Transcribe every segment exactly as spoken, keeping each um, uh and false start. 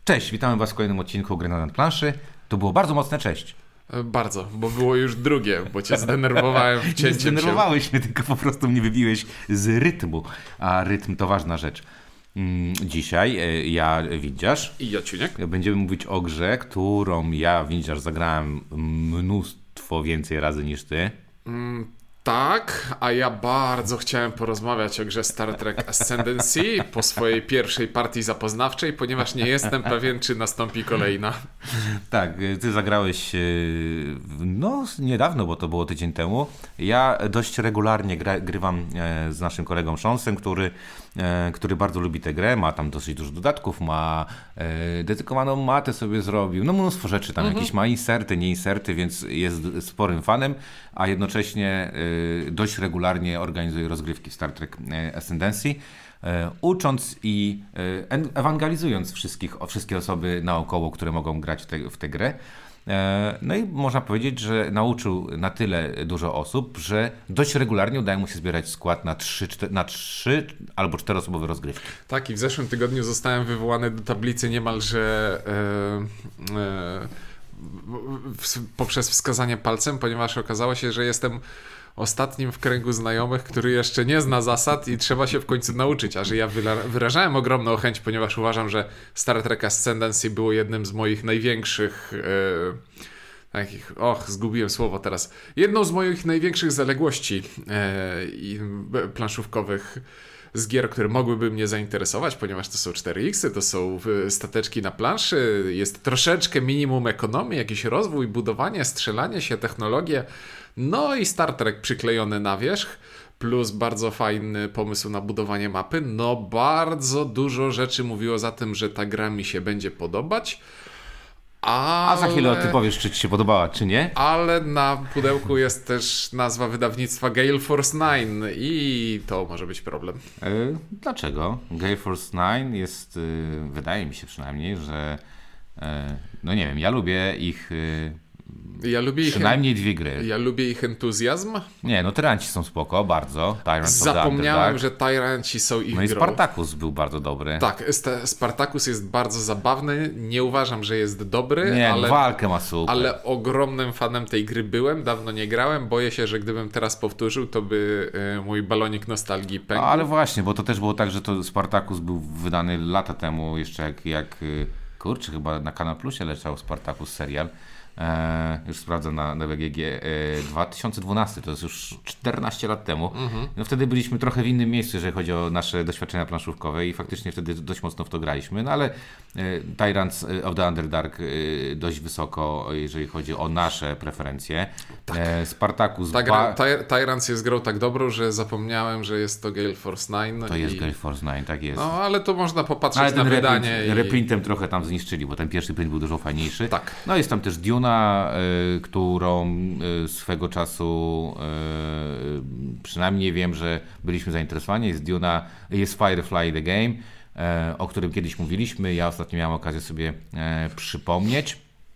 Cześć, witamy Was w kolejnym odcinku Gry na planszy. To było bardzo mocne cześć. Bardzo, bo było już drugie, bo cię zdenerwowałem wcięciem Nie zdenerwowałeś mnie, tylko po prostu mnie wybiłeś z rytmu, a rytm to ważna rzecz. Dzisiaj ja, Windziarz, i Jociuniek będziemy mówić o grze, którą ja, Windziarz, zagrałem mnóstwo więcej razy niż ty. Mm, tak, a ja bardzo chciałem porozmawiać o grze Star Trek Ascendancy po swojej pierwszej partii zapoznawczej, ponieważ nie jestem pewien, czy nastąpi kolejna. Tak, ty zagrałeś no niedawno, bo to było tydzień temu. Ja dość regularnie gra, grywam z naszym kolegą Szonsem, który, który bardzo lubi tę grę, ma tam dosyć dużo dodatków, ma dedykowaną matę sobie zrobił, no mnóstwo rzeczy, tam mhm. jakieś ma inserty, nie inserty, więc jest sporym fanem, a jednocześnie dość regularnie organizuje rozgrywki w Star Trek Ascendancy, ucząc i ewangelizując wszystkich, wszystkie osoby naokoło, które mogą grać w, te, w tę grę. No i można powiedzieć, że nauczył na tyle dużo osób, że dość regularnie udaje mu się zbierać skład na trzy, cztery, na trzy albo czteroosobowe rozgrywki. Tak, i w zeszłym tygodniu zostałem wywołany do tablicy niemalże e, e, w, poprzez wskazanie palcem, ponieważ okazało się, że jestem ostatnim w kręgu znajomych, który jeszcze nie zna zasad i trzeba się w końcu nauczyć, a że ja wyrażałem ogromną chęć, ponieważ uważam, że Star Trek Ascendancy było jednym z moich największych e, takich, och, zgubiłem słowo teraz, jedną z moich największych zaległości e, i planszówkowych z gier, które mogłyby mnie zainteresować, ponieważ to są cztery iksy, to są stateczki na planszy, jest troszeczkę minimum ekonomii, jakiś rozwój, budowanie, strzelanie się, technologie, no i Star Trek przyklejony na wierzch, plus bardzo fajny pomysł na budowanie mapy. No bardzo dużo rzeczy mówiło za tym, że ta gra mi się będzie podobać. Ale... A za chwilę ty powiesz, czy ci się podobała, czy nie? Ale na pudełku jest też nazwa wydawnictwa Gale Force Nine i to może być problem. Yy, dlaczego? Gale Force Nine jest, yy, wydaje mi się przynajmniej, że yy, no nie wiem, ja lubię ich... Yy... Ja lubię Przynajmniej ich, dwie gry. Ja lubię ich entuzjazm. Nie, no Tyranci są spoko, bardzo. Tyrants Zapomniałem, że Tyranci są ich No i grą. Spartacus był bardzo dobry. Tak, Spartacus jest bardzo zabawny. Nie uważam, że jest dobry, nie, ale, walkę ma super. ale ogromnym fanem tej gry byłem. Dawno nie grałem. Boję się, że gdybym teraz powtórzył, to by y, mój balonik nostalgii pękł. No, ale właśnie, bo to też było tak, że to Spartacus był wydany lata temu, jeszcze jak, jak kurczę, chyba na Kanal Plusie leciał Spartacus serial. E, już sprawdzę na, na B G G, e, dwa tysiące dwunasty, to jest już czternaście lat temu. Mhm. No wtedy byliśmy trochę w innym miejscu, jeżeli chodzi o nasze doświadczenia planszówkowe i faktycznie wtedy dość mocno w to graliśmy, no ale e, Tyrants of the Underdark e, dość wysoko, jeżeli chodzi o nasze preferencje. Tak. E, Spartacus... Ta gra, ty, Tyrants jest grą tak dobrą, że zapomniałem, że jest to Gale Force Nine. To i... jest Gale Force Nine, tak jest. No ale to można popatrzeć ale na reprint, wydanie. I... Reprintem trochę tam zniszczyli, bo ten pierwszy print był dużo fajniejszy. Tak. No jest tam też Duna, Y, którą y, swego czasu y, przynajmniej wiem, że byliśmy zainteresowani. Jest Duna, jest Firefly the Game, y, o którym kiedyś mówiliśmy. Ja ostatnio miałem okazję sobie y, przypomnieć.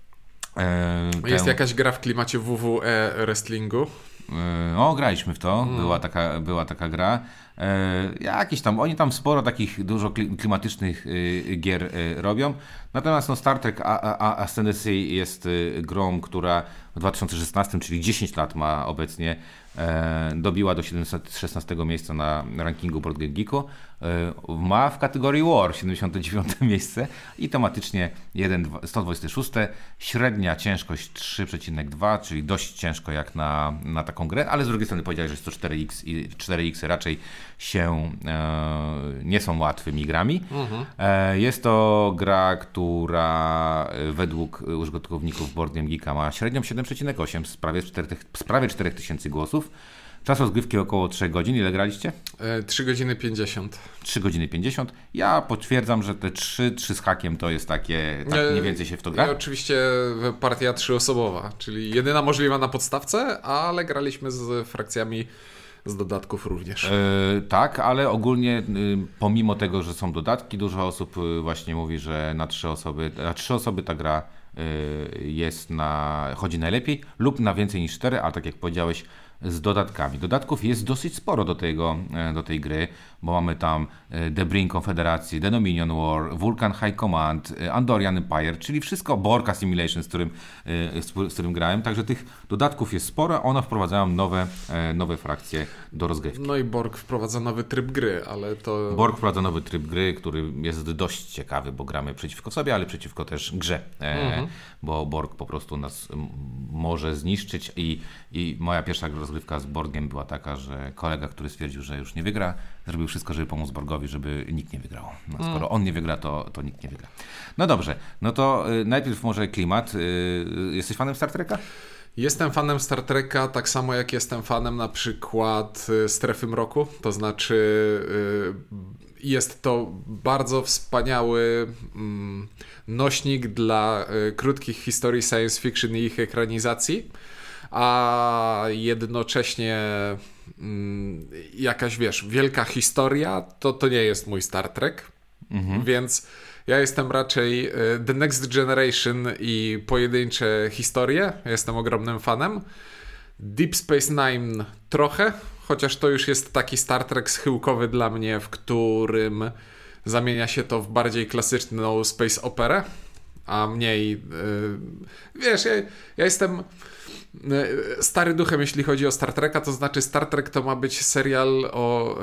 Y, jest tę... jakaś gra w klimacie W W E wrestlingu? Y, o, graliśmy w to. Mm. Była taka, była taka gra. E, jakiś tam, oni tam sporo takich dużo klimatycznych y, gier y, robią. Natomiast no, Star Trek Ascendancy jest y, grą, która w dwa tysiące szesnastym, czyli dziesięć lat ma obecnie, e, dobiła do siedemset szesnastego miejsca na rankingu Board Game Geeku. E, ma w kategorii War siedemdziesiąte dziewiąte miejsce i tematycznie sto dwadzieścia sześć, średnia ciężkość trzy przecinek dwa, czyli dość ciężko jak na, na taką grę, ale z drugiej strony powiedziałeś, że jest to cztery iks i cztery iksy raczej się e, nie są łatwymi grami. Mhm. E, jest to gra, która według użytkowników Board Game Geeka ma średnią siedem przecinek osiem z prawie cztery tysiące głosów. Czas rozgrywki około trzy godziny. Ile graliście? E, trzy godziny pięćdziesiąt. trzy godziny pięćdziesiąt. Ja potwierdzam, że te trzy, trzy z hakiem to jest takie, tak mniej więcej się w to gra. I oczywiście partia trzyosobowa, czyli jedyna możliwa na podstawce, ale graliśmy z frakcjami z dodatków również. Yy, tak, ale ogólnie yy, pomimo tego, że są dodatki, dużo osób yy, właśnie mówi, że na trzy osoby, na trzy osoby ta gra yy, jest na, chodzi najlepiej lub na więcej niż cztery, ale tak jak powiedziałeś, z dodatkami. Dodatków jest dosyć sporo do, tego, do tej gry, bo mamy tam The Brink Konfederacji, The Dominion War, Vulcan High Command, Andorian Empire, czyli wszystko Borg Assimilation, z którym, z którym grałem. Także tych dodatków jest sporo, one wprowadzają nowe, nowe frakcje do rozgrywki. No i Borg wprowadza nowy tryb gry, ale to... Borg wprowadza nowy tryb gry, który jest dość ciekawy, bo gramy przeciwko sobie, ale przeciwko też grze, mhm. bo Borg po prostu nas może zniszczyć i, i moja pierwsza rozgrywka z Borgiem była taka, że kolega, który stwierdził, że już nie wygra, zrobił wszystko, żeby pomóc Borgowi, żeby nikt nie wygrał. No, skoro mm. on nie wygra, to, to nikt nie wygra. No dobrze, no to y, najpierw może klimat. Y, jesteś fanem Star Treka? Jestem fanem Star Treka, tak samo jak jestem fanem na przykład Strefy Mroku, to znaczy y, jest to bardzo wspaniały mm, nośnik dla y, krótkich historii science fiction i ich ekranizacji, a jednocześnie mm, jakaś, wiesz, wielka historia, to to nie jest mój Star Trek, mhm. więc ja jestem raczej The Next Generation i pojedyncze historie, jestem ogromnym fanem. Deep Space Nine trochę, chociaż to już jest taki Star Trek schyłkowy dla mnie, w którym zamienia się to w bardziej klasyczną space operę, a mniej, yy, wiesz, ja, ja jestem stary duchem, jeśli chodzi o Star Treka, to znaczy Star Trek to ma być serial o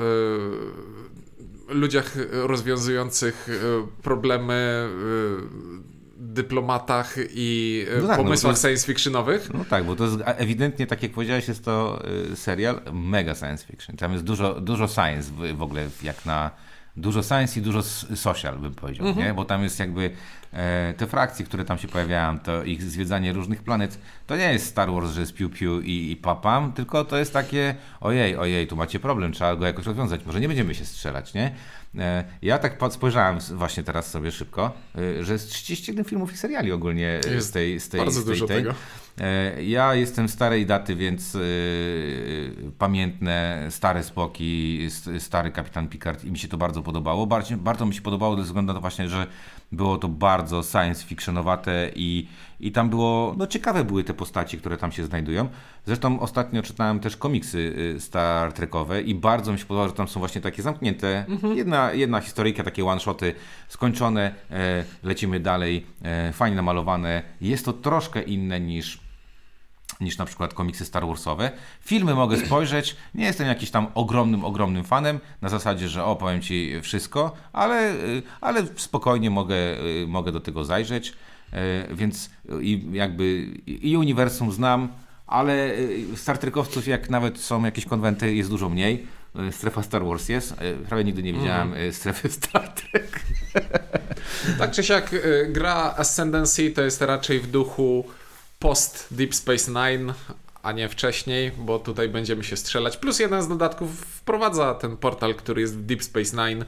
y, ludziach rozwiązujących y, problemy, y, dyplomatach i y, no tak, pomysłach no jest, science fictionowych. No tak, bo to jest ewidentnie, tak jak powiedziałeś, jest to y, serial mega science fiction. Tam jest dużo, dużo science w, w ogóle, jak na dużo science i dużo social, bym powiedział, mhm. nie? Bo tam jest jakby e, te frakcje, które tam się pojawiają, to ich zwiedzanie różnych planet, to nie jest Star Wars, że jest piu-piu i, i papam, tylko to jest takie ojej, ojej, tu macie problem, trzeba go jakoś rozwiązać, może nie będziemy się strzelać, nie? E, ja tak spojrzałem właśnie teraz sobie szybko, e, że jest trzydzieści jeden filmów i seriali ogólnie jest z tej, z tej, bardzo z tej, dużo tej. tego. Ja jestem starej daty, więc yy, pamiętne stare Spoki, stary Kapitan Picard i mi się to bardzo podobało. Bardzo, bardzo mi się podobało ze względu na to właśnie, że było to bardzo science fictionowate i, i tam było, no ciekawe były te postaci, które tam się znajdują. Zresztą ostatnio czytałem też komiksy Star Trekowe i bardzo mi się podobało, że tam są właśnie takie zamknięte, mhm. jedna, jedna historyjka, takie one-shoty skończone, e, lecimy dalej, e, fajnie namalowane. Jest to troszkę inne niż niż na przykład komiksy Star Warsowe. Filmy mogę spojrzeć, nie jestem jakiś tam ogromnym, ogromnym fanem, na zasadzie, że o, powiem Ci wszystko, ale, ale spokojnie mogę, mogę do tego zajrzeć, więc i jakby i uniwersum znam, ale Star Trekowców, jak nawet są jakieś konwenty, jest dużo mniej. Strefa Star Wars jest. Prawie nigdy nie widziałem mm. strefy Star Trek. Tak czy siak gra Ascendancy to jest raczej w duchu post Deep Space Nine, a nie wcześniej, bo tutaj będziemy się strzelać. Plus jeden z dodatków wprowadza ten portal, który jest w Deep Space Nine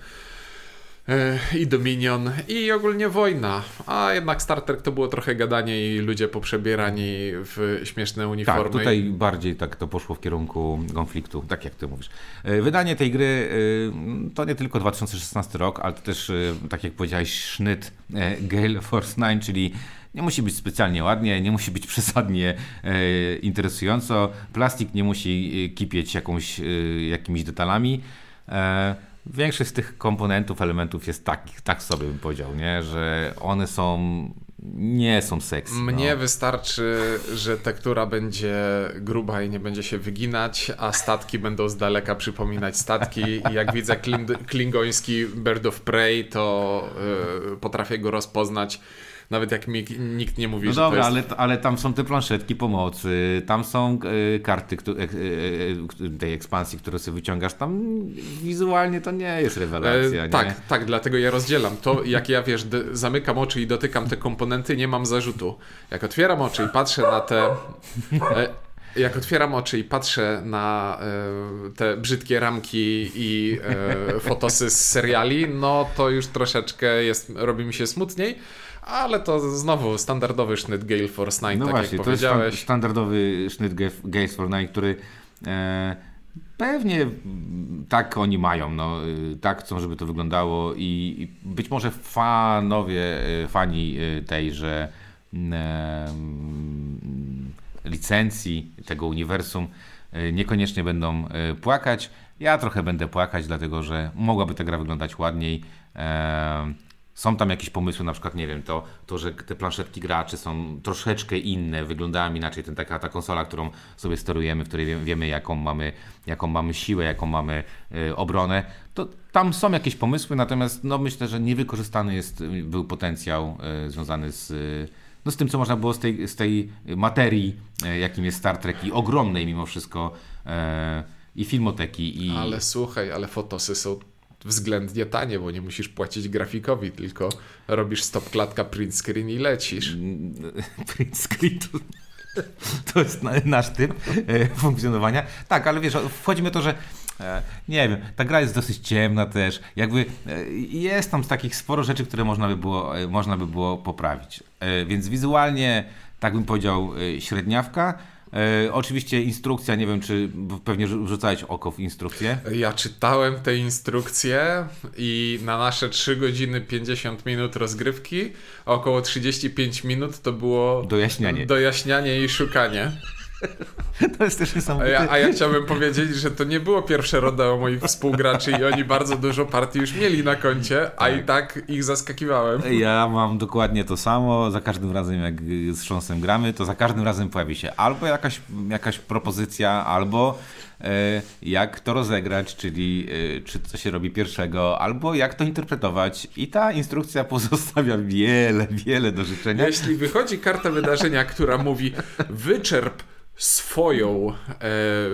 yy, i Dominion i ogólnie wojna. A jednak Star Trek to było trochę gadanie i ludzie poprzebierani w śmieszne uniformy. Tak, tutaj bardziej tak to poszło w kierunku konfliktu, tak jak ty mówisz. Wydanie tej gry to nie tylko dwa tysiące szesnasty rok, ale to też, tak jak powiedziałeś, sznyt Gale Force nine, czyli nie musi być specjalnie ładnie, nie musi być przesadnie e, interesująco. Plastik nie musi kipieć jakąś, e, jakimiś detalami. E, większość z tych komponentów, elementów jest tak, tak sobie bym powiedział, nie? Że one są, nie są sexy. Mnie no. wystarczy, że tektura będzie gruba i nie będzie się wyginać, a statki będą z daleka przypominać statki i jak widzę klin- klingoński Bird of Prey, to e, potrafię go rozpoznać. Nawet jak mi nikt nie mówi, no że dobra, to jest... ale, ale tam są te planszetki pomocy, tam są y, karty y, y, tej ekspansji, które sobie wyciągasz, tam wizualnie to nie jest rewelacja. E, nie? tak, tak, dlatego ja rozdzielam to, jak ja, wiesz, d- zamykam oczy i dotykam te komponenty, nie mam zarzutu. Jak otwieram oczy i patrzę na te... E, Jak otwieram oczy i patrzę na e, te brzydkie ramki i e, fotosy z seriali, no to już troszeczkę jest, robi mi się smutniej, ale to znowu standardowy sznyt Gale Force nine, no tak właśnie, jak to powiedziałeś. jest standardowy sznyt Gale Force nine, który e, pewnie tak oni mają, no, tak chcą, żeby to wyglądało i, i być może fanowie, fani tejże e, licencji tego uniwersum niekoniecznie będą płakać. Ja trochę będę płakać, dlatego że mogłaby ta gra wyglądać ładniej. Są tam jakieś pomysły, na przykład, nie wiem, to, to że te planszetki graczy są troszeczkę inne, wyglądają inaczej. Ten, taka ta konsola, którą sobie sterujemy, w której wiemy, wiemy jaką, mamy, jaką mamy siłę, jaką mamy y, obronę, to tam są jakieś pomysły, natomiast no, myślę, że niewykorzystany jest, był potencjał y, związany z, y, no, z tym, co można było z tej, z tej materii, y, jakim jest Star Trek i ogromnej mimo wszystko y, i filmoteki. I... Ale słuchaj, ale fotosy są względnie tanie, bo nie musisz płacić grafikowi, tylko robisz stop klatka print screen i lecisz. Print screen to, to jest nasz typ e, funkcjonowania. Tak, ale wiesz, wchodzi mi to, że e, nie wiem, ta gra jest dosyć ciemna też. Jakby e, jest tam z takich sporo rzeczy, które można by było, e, można by było poprawić. E, więc wizualnie, tak bym powiedział, e, średniawka. E, oczywiście instrukcja, nie wiem, czy pewnie rzucałeś oko w instrukcję. Ja czytałem te instrukcje i na nasze trzy godziny pięćdziesiąt minut rozgrywki około trzydzieści pięć minut to było dojaśnianie, dojaśnianie i szukanie. To jest też niesamowite. A ja, a ja chciałbym powiedzieć, że to nie było pierwsze rodeo moich współgraczy i oni bardzo dużo partii już mieli na koncie, a tak. I tak ich zaskakiwałem. Ja mam dokładnie to samo. Za każdym razem, jak z Sząsem gramy, to za każdym razem pojawi się albo jakaś, jakaś propozycja, albo e, jak to rozegrać, czyli e, czy co się robi pierwszego, albo jak to interpretować. I ta instrukcja pozostawia wiele, wiele do życzenia. Jeśli wychodzi karta wydarzenia, która mówi wyczerp swoją e,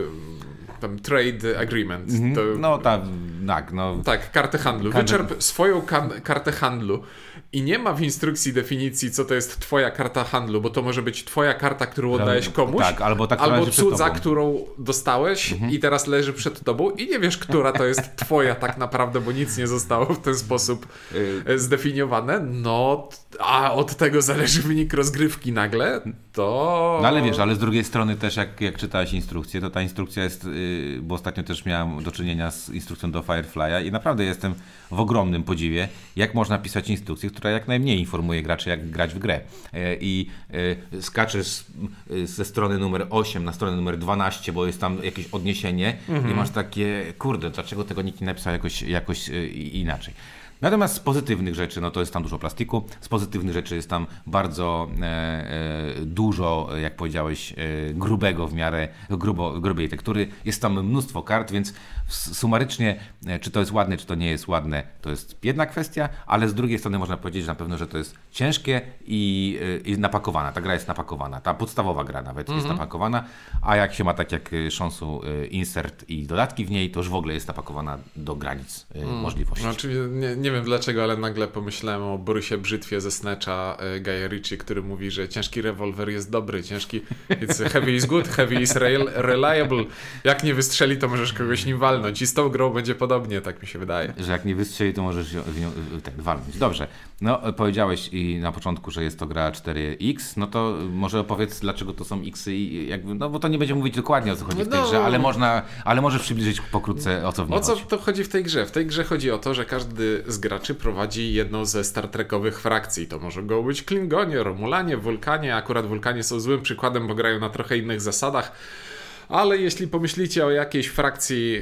tam trade agreement. Mm-hmm. To, no tak, tak. No. Tak, kartę handlu. Wyczerp swoją kan- kartę handlu i nie ma w instrukcji definicji, co to jest twoja karta handlu, bo to może być twoja karta, którą oddałeś komuś, tak, albo, ta, albo cudza, którą dostałeś mm-hmm. i teraz leży przed tobą i nie wiesz, która to jest twoja tak naprawdę, bo nic nie zostało w ten sposób zdefiniowane. No, a od tego zależy wynik rozgrywki nagle, to... No ale wiesz, ale z drugiej strony też jak, jak czytałeś instrukcję, to ta instrukcja jest, yy, bo ostatnio też miałem do czynienia z instrukcją do Firefly'a i naprawdę jestem w ogromnym podziwie, jak można pisać instrukcję, która jak najmniej informuje graczy, jak grać w grę. Yy, I yy, skaczesz yy, ze strony numer osiem na stronę numer dwanaście, bo jest tam jakieś odniesienie mhm. i masz takie, kurde, dlaczego tego nikt nie napisał jakoś, jakoś yy, inaczej. Natomiast z pozytywnych rzeczy, no to jest tam dużo plastiku, z pozytywnych rzeczy jest tam bardzo e, e, dużo, jak powiedziałeś, e, grubego w miarę, grubo, grubej tektury, jest tam mnóstwo kart, więc sumarycznie, e, czy to jest ładne, czy to nie jest ładne, to jest jedna kwestia, ale z drugiej strony można powiedzieć na pewno, że to jest ciężkie i, e, i napakowana, ta gra jest napakowana, ta podstawowa gra nawet mhm. jest napakowana, a jak się ma tak jak Sząsu e, insert i dodatki w niej, to już w ogóle jest napakowana do granic e, mm. możliwości. No, oczywiście nie, nie Nie wiem dlaczego, ale nagle pomyślałem o Borysie Brzytwie ze Snatcha Guya Ritchie, który mówi, że ciężki rewolwer jest dobry, ciężki it's heavy is good, heavy is reliable. Jak nie wystrzeli, to możesz kogoś nim walnąć i z tą grą będzie podobnie, tak mi się wydaje. Że jak nie wystrzeli, to możesz w nią tak, walnąć. Dobrze, no powiedziałeś i na początku, że jest to gra cztery X, no to może opowiedz, dlaczego to są X-y i jakby, no bo to nie będzie mówić dokładnie o co chodzi w tej no, grze, ale można, ale możesz przybliżyć pokrótce o co w niej o co chodzi. to chodzi w tej grze? W tej grze chodzi o to, że każdy z graczy prowadzi jedną ze Star Trekowych frakcji. To może go być Klingonie, Romulanie, Wulkanie. Akurat Wulkanie są złym przykładem, bo grają na trochę innych zasadach. Ale jeśli pomyślicie o jakiejś frakcji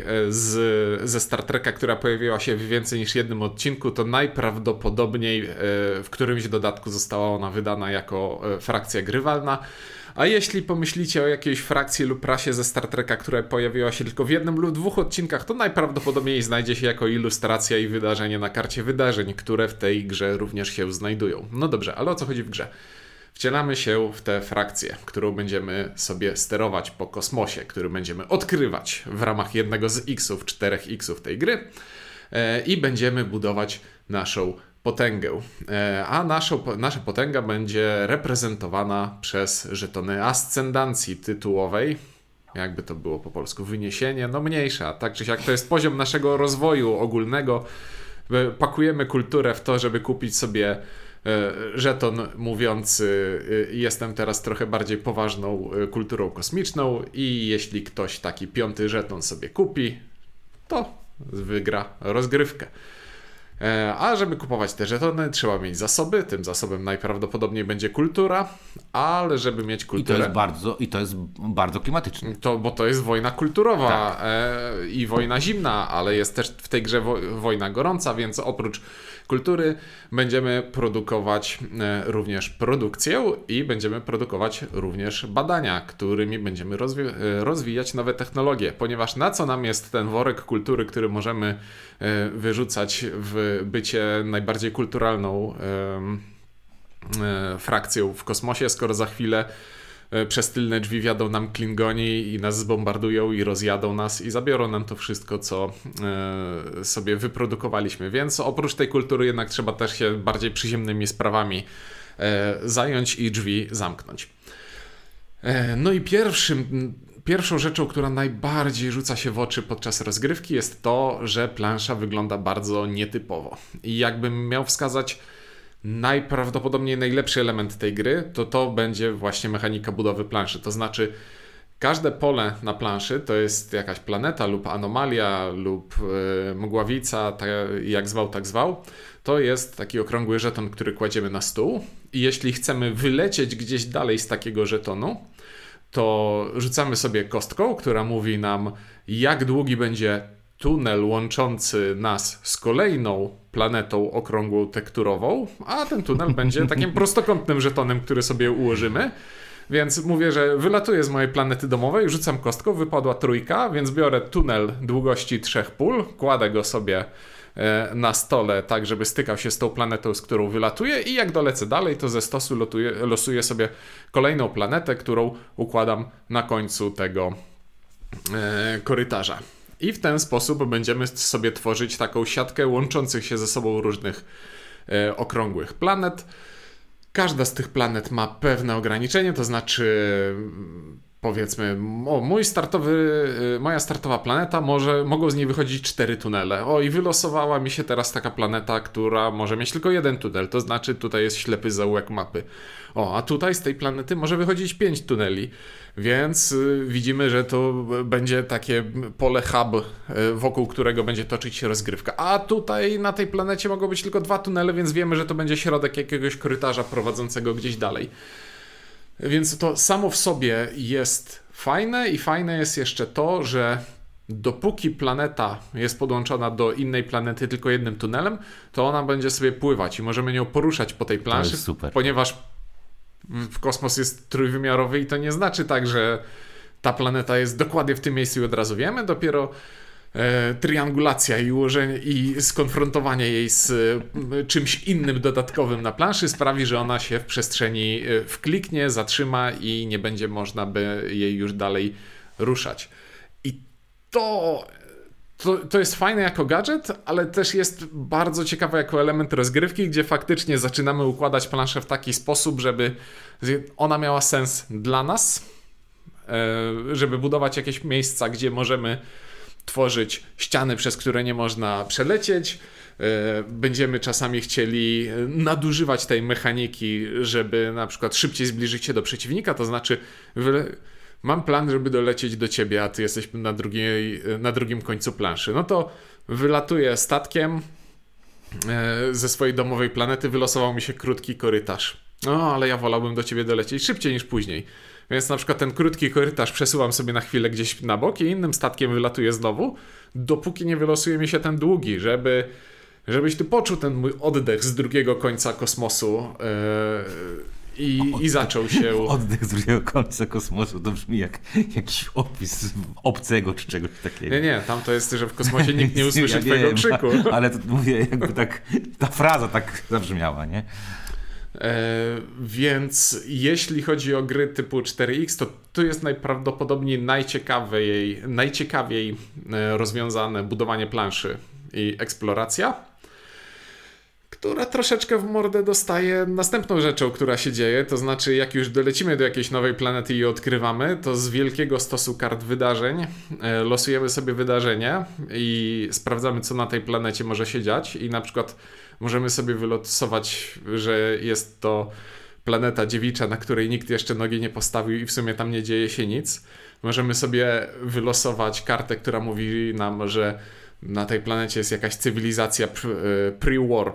z, ze Star Treka, która pojawiła się w więcej niż jednym odcinku, to najprawdopodobniej w którymś dodatku została ona wydana jako frakcja grywalna. A jeśli pomyślicie o jakiejś frakcji lub rasie ze Star Treka, która pojawiła się tylko w jednym lub dwóch odcinkach, to najprawdopodobniej znajdzie się jako ilustracja i wydarzenie na karcie wydarzeń, które w tej grze również się znajdują. No dobrze, ale o co chodzi w grze? Wcielamy się w tę frakcję, którą będziemy sobie sterować po kosmosie, który będziemy odkrywać w ramach jednego z X-ów, czterech X-ów tej gry e, i będziemy budować naszą potęgę. E, a naszą, nasza potęga będzie reprezentowana przez żetony ascendancji tytułowej. Jakby to było po polsku? Wyniesienie? No mniejsza. Tak czy siak to jest poziom naszego rozwoju ogólnego. Pakujemy kulturę w to, żeby kupić sobie żeton mówiący jestem teraz trochę bardziej poważną kulturą kosmiczną i jeśli ktoś taki piąty żeton sobie kupi, to wygra rozgrywkę. A żeby kupować te żetony, trzeba mieć zasoby. Tym zasobem najprawdopodobniej będzie kultura, ale żeby mieć kulturę... I to jest bardzo, i to jest bardzo klimatyczne. To, bo to jest wojna kulturowa tak. e, i wojna zimna, ale jest też w tej grze wo, wojna gorąca, więc oprócz kultury będziemy produkować e, również produkcję i będziemy produkować również badania, którymi będziemy rozwi- e, rozwijać nowe technologie, ponieważ na co nam jest ten worek kultury, który możemy e, wyrzucać w bycie najbardziej kulturalną e, frakcją w kosmosie, skoro za chwilę przez tylne drzwi wjadą nam Klingoni i nas zbombardują i rozjadą nas i zabiorą nam to wszystko, co sobie wyprodukowaliśmy. Więc oprócz tej kultury jednak trzeba też się bardziej przyziemnymi sprawami zająć i drzwi zamknąć. No i pierwszym, pierwszą rzeczą, która najbardziej rzuca się w oczy podczas rozgrywki, jest to, że plansza wygląda bardzo nietypowo. I jakbym miał wskazać najprawdopodobniej najlepszy element tej gry, to to będzie właśnie mechanika budowy planszy. To znaczy każde pole na planszy to jest jakaś planeta lub anomalia lub yy, mgławica, tak, jak zwał, tak zwał. To jest taki okrągły żeton, który kładziemy na stół i jeśli chcemy wylecieć gdzieś dalej z takiego żetonu, to rzucamy sobie kostką, która mówi nam, jak długi będzie tunel łączący nas z kolejną planetą okrągłą tekturową, a ten tunel będzie takim prostokątnym żetonem, który sobie ułożymy. Więc mówię, że wylatuję z mojej planety domowej, rzucam kostką, wypadła trójka, więc biorę tunel długości trzech pól, kładę go sobie na stole tak, żeby stykał się z tą planetą, z którą wylatuję i jak dolecę dalej, to ze stosu lotuję, losuję sobie kolejną planetę, którą układam na końcu tego e, korytarza. I w ten sposób będziemy sobie tworzyć taką siatkę łączących się ze sobą różnych e, okrągłych planet. Każda z tych planet ma pewne ograniczenie, to znaczy powiedzmy, o, mój startowy, moja startowa planeta, może, mogą z niej wychodzić cztery tunele. O, i wylosowała mi się teraz taka planeta, która może mieć tylko jeden tunel, to znaczy tutaj jest ślepy zaułek mapy. O, a tutaj z tej planety może wychodzić pięć tuneli, więc y, widzimy, że to będzie takie pole hub, y, wokół którego będzie toczyć się rozgrywka. A tutaj na tej planecie mogą być tylko dwa tunele, więc wiemy, że to będzie środek jakiegoś korytarza prowadzącego gdzieś dalej. Więc to samo w sobie jest fajne i fajne jest jeszcze to, że dopóki planeta jest podłączona do innej planety tylko jednym tunelem, to ona będzie sobie pływać i możemy nią poruszać po tej planszy, to jest super. Ponieważ kosmos jest trójwymiarowy i to nie znaczy tak, że ta planeta jest dokładnie w tym miejscu i od razu wiemy, dopiero e, triangulacja i ułożenie i skonfrontowanie jej z e, czymś innym dodatkowym na planszy sprawi, że ona się w przestrzeni e, wkliknie, zatrzyma i nie będzie można by jej już dalej ruszać. I to, to, to jest fajne jako gadżet, ale też jest bardzo ciekawe jako element rozgrywki, gdzie faktycznie zaczynamy układać planszę w taki sposób, żeby ona miała sens dla nas, żeby budować jakieś miejsca, gdzie możemy tworzyć ściany, przez które nie można przelecieć. Będziemy czasami chcieli nadużywać tej mechaniki, żeby na przykład szybciej zbliżyć się do przeciwnika, to znaczy mam plan, żeby dolecieć do ciebie, a ty jesteś na, drugiej, na drugim końcu planszy. No to wylatuję statkiem ze swojej domowej planety, wylosował mi się krótki korytarz. No, ale ja wolałbym do ciebie dolecieć szybciej niż później. Więc na przykład ten krótki korytarz przesuwam sobie na chwilę gdzieś na bok i innym statkiem wylatuję znowu, dopóki nie wylosuje mi się ten długi, żeby, żebyś ty poczuł ten mój oddech z drugiego końca kosmosu yy, i, i zaczął się... Oddech z drugiego końca kosmosu to brzmi jak jakiś opis obcego czy czegoś takiego. Nie, nie, tam to jest, że w kosmosie nikt nie usłyszy ja twojego wiem, krzyku. Ale to mówię, jakby tak, ta fraza tak zabrzmiała, nie? E, więc jeśli chodzi o gry typu cztery X, to tu jest najprawdopodobniej najciekawiej, najciekawiej rozwiązane budowanie planszy i eksploracja, która troszeczkę w mordę dostaje następną rzeczą, która się dzieje, to znaczy jak już dolecimy do jakiejś nowej planety i odkrywamy, to z wielkiego stosu kart wydarzeń losujemy sobie wydarzenie i sprawdzamy, co na tej planecie może się dziać i na przykład możemy sobie wylosować, że jest to planeta dziewicza, na której nikt jeszcze nogi nie postawił i w sumie tam nie dzieje się nic. Możemy sobie wylosować kartę, która mówi nam, że na tej planecie jest jakaś cywilizacja pre-warp,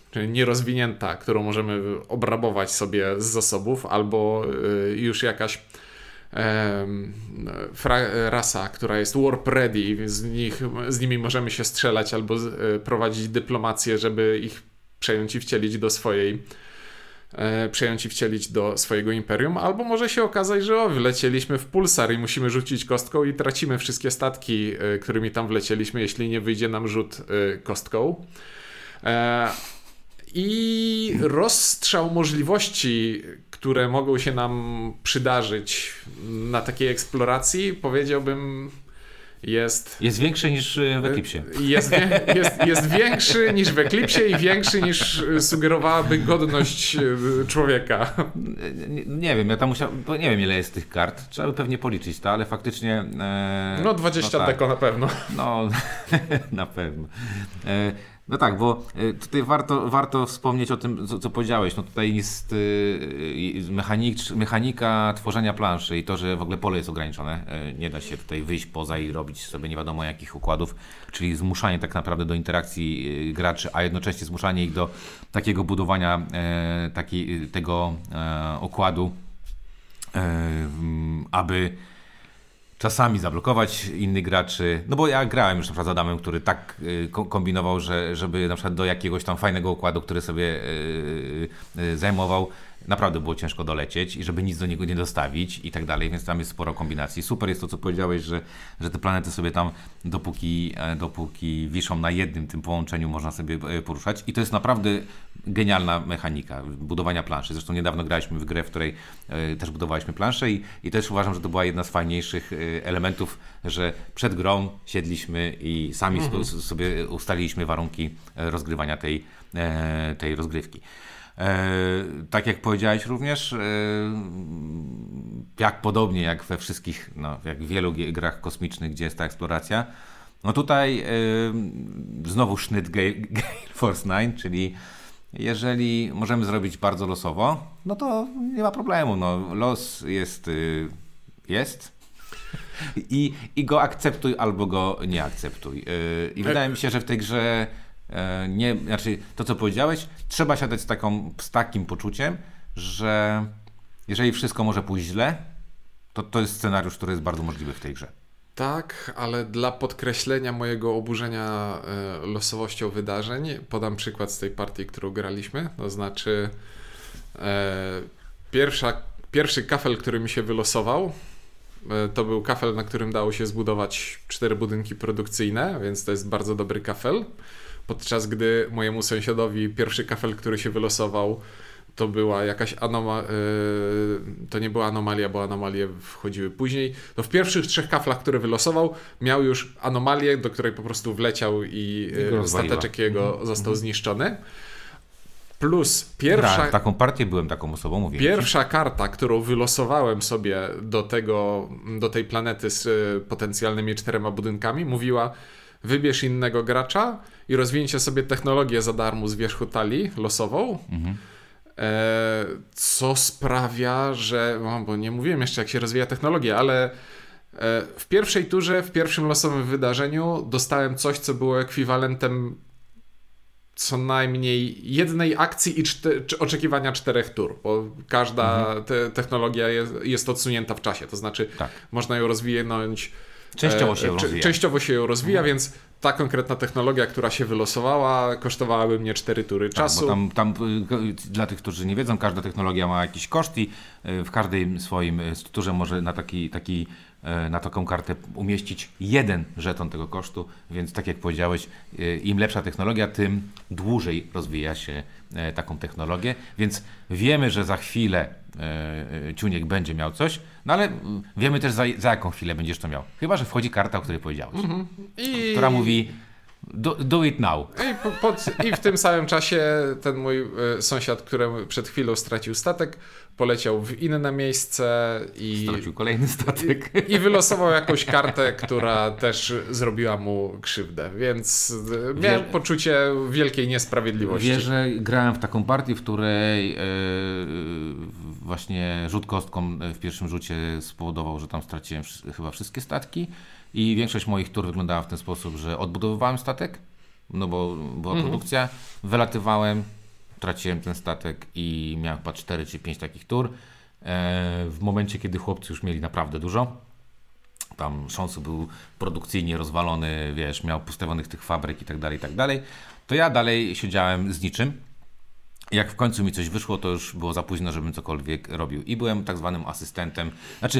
czyli nierozwinięta, którą możemy obrabować sobie z zasobów, albo już jakaś Fra- rasa, która jest warp ready, z, nich, z nimi możemy się strzelać albo z, e, prowadzić dyplomację, żeby ich przejąć i wcielić do swojej e, przejąć i wcielić do swojego imperium, albo może się okazać, że o, wlecieliśmy w pulsar i musimy rzucić kostką i tracimy wszystkie statki, e, którymi tam wlecieliśmy, jeśli nie wyjdzie nam rzut e, kostką. E, I rozstrzał możliwości, które mogą się nam przydarzyć na takiej eksploracji, powiedziałbym, jest... Jest większy niż w Eclipsie. Jest, jest, jest większy niż w Eclipsie i większy niż sugerowałaby godność człowieka. Nie, nie wiem, ja tam musiałem, nie wiem ile jest tych kart, trzeba by pewnie policzyć to, ale faktycznie... E, no dwadzieścia no tak. deko na pewno. No, na pewno. E, No tak, bo tutaj warto, warto wspomnieć o tym, co, co powiedziałeś. No tutaj jest mechanik, mechanika tworzenia planszy i to, że w ogóle pole jest ograniczone. Nie da się tutaj wyjść poza i robić sobie nie wiadomo jakich układów, czyli zmuszanie tak naprawdę do interakcji graczy, a jednocześnie zmuszanie ich do takiego budowania taki, tego układu, aby czasami zablokować innych graczy, no bo ja grałem już na przykład z Adamem, który tak y, kombinował, że żeby na przykład do jakiegoś tam fajnego układu, który sobie y, y, zajmował, naprawdę było ciężko dolecieć i żeby nic do niego nie dostawić i tak dalej, więc tam jest sporo kombinacji. Super jest to, co powiedziałeś, że, że te planety sobie tam dopóki, dopóki wiszą na jednym tym połączeniu można sobie poruszać i to jest naprawdę genialna mechanika budowania planszy. Zresztą niedawno graliśmy w grę, w której y, też budowaliśmy planszę i, i też uważam, że to była jedna z fajniejszych y, elementów, że przed grą siedliśmy i sami mhm. sp- sobie ustaliliśmy warunki rozgrywania tej, e, tej rozgrywki. E, tak jak powiedziałeś również, e, jak podobnie jak we wszystkich, no, jak w wielu g- grach kosmicznych, gdzie jest ta eksploracja, no tutaj e, znowu sznyt Gale, Gale Force dziewięć, czyli jeżeli możemy zrobić bardzo losowo, no to nie ma problemu, no, los jest, y, jest i, i go akceptuj albo go nie akceptuj. Y, I wydaje mi się, że w tej grze nie, znaczy to, co powiedziałeś, trzeba siadać z, taką, z takim poczuciem, że jeżeli wszystko może pójść źle, to to jest scenariusz, który jest bardzo możliwy w tej grze. Tak, ale dla podkreślenia mojego oburzenia e, losowością wydarzeń podam przykład z tej partii, którą graliśmy, to znaczy e, pierwsza, pierwszy kafel, który mi się wylosował, e, to był kafel, na którym dało się zbudować cztery budynki produkcyjne, więc to jest bardzo dobry kafel. Podczas gdy mojemu sąsiadowi pierwszy kafel, który się wylosował, to była jakaś anomalia, yy, to nie była anomalia, bo anomalie wchodziły później. To w pierwszych trzech kaflach, które wylosował, miał już anomalię, do której po prostu wleciał i yy, stateczek jego mm-hmm. został mm-hmm. zniszczony. Plus pierwsza... Tak, taką partię byłem taką osobą, mówię. Pierwsza ci. karta, którą wylosowałem sobie do tego, do tej planety z y, potencjalnymi czterema budynkami, mówiła: wybierz innego gracza i rozwinięcie sobie technologię za darmo z wierzchu talii losową, mhm. e, co sprawia, że, no, bo nie mówiłem jeszcze jak się rozwija technologia, ale e, w pierwszej turze, w pierwszym losowym wydarzeniu dostałem coś, co było ekwiwalentem co najmniej jednej akcji i czty, czy oczekiwania czterech tur, bo każda mhm. te, technologia jest, jest odsunięta w czasie, to znaczy tak. można ją rozwinąć Częściowo się ją rozwija. Częściowo się ją rozwija, mhm. więc ta konkretna technologia, która się wylosowała, kosztowałaby mnie cztery tury tak, czasu. Bo tam, tam, dla tych, którzy nie wiedzą, każda technologia ma jakiś koszt i w każdej swoim turze może na, taki, taki, na taką kartę umieścić jeden żeton tego kosztu, więc tak jak powiedziałeś, im lepsza technologia, tym dłużej rozwija się taką technologię, więc wiemy, że za chwilę Ciuniek będzie miał coś, no ale wiemy też za, za jaką chwilę będziesz to miał. Chyba że wchodzi karta, o której powiedziałeś, mm-hmm. I... która mówi do, do it now. I, po, pod, I w tym samym czasie ten mój y, sąsiad, któremu przed chwilą stracił statek, poleciał w inne miejsce i stracił kolejny statek. I, i wylosował jakąś kartę, która też zrobiła mu krzywdę, więc miałem Wier... poczucie wielkiej niesprawiedliwości. Wiesz, że grałem w taką partię, w której yy, właśnie rzut kostką w pierwszym rzucie spowodował, że tam straciłem chyba wszystkie statki i większość moich tur wyglądała w ten sposób, że odbudowywałem statek, no bo była mhm. produkcja, wylatywałem traciłem ten statek i miałem chyba cztery czy pięć takich tur. W momencie, kiedy chłopcy już mieli naprawdę dużo, tam Shonsu był produkcyjnie rozwalony, wiesz, miał postawionych tych fabryk i tak dalej, i tak dalej, to ja dalej siedziałem z niczym. Jak w końcu mi coś wyszło, to już było za późno, żebym cokolwiek robił. I byłem tak zwanym asystentem. Znaczy,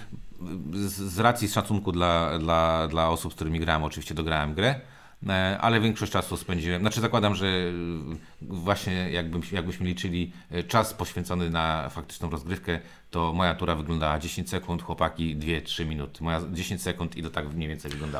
z racji szacunku dla, dla, dla osób, z którymi grałem, oczywiście dograłem grę, ale większość czasu spędziłem, znaczy zakładam, że właśnie jakbym, jakbyśmy liczyli czas poświęcony na faktyczną rozgrywkę, to moja tura wyglądała dziesięć sekund, chłopaki dwie trzy minuty. Moja dziesięć sekund i to tak mniej więcej wyglądało.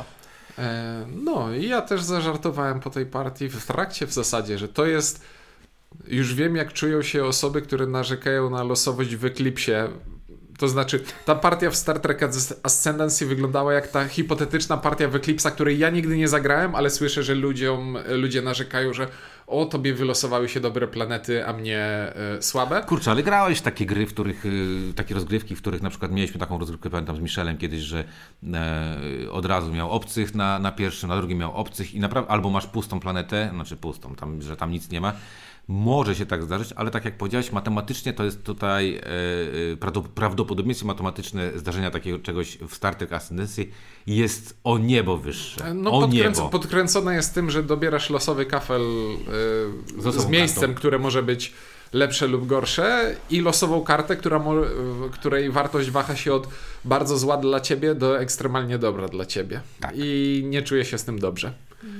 No i ja też zażartowałem po tej partii w trakcie w zasadzie, że to jest, już wiem jak czują się osoby, które narzekają na losowość w Eclipse. To znaczy, ta partia w Star Trek Ascendancy wyglądała jak ta hipotetyczna partia w Eclipse'a, której ja nigdy nie zagrałem, ale słyszę, że ludziom, ludzie narzekają, że o, tobie wylosowały się dobre planety, a mnie y, słabe. Kurczę, ale grałeś takie gry, w których, y, takie rozgrywki, w których na przykład mieliśmy taką rozgrywkę, pamiętam z Michelem kiedyś, że y, od razu miał obcych na, na pierwszym, na drugim miał obcych i naprawdę, albo masz pustą planetę, znaczy pustą, tam, że tam nic nie ma. Może się tak zdarzyć, ale tak jak powiedziałeś, matematycznie to jest tutaj e, prawdopodobieństwo matematyczne zdarzenia takiego czegoś w Star Trek Ascendancy jest o niebo wyższe. No o podkręc- niebo. Podkręcone jest tym, że dobierasz losowy kafel e, z, z miejscem, kartą, które może być lepsze lub gorsze i losową kartę, która mo- której wartość waha się od bardzo zła dla ciebie do ekstremalnie dobra dla ciebie. Tak. I nie czuję się z tym dobrze.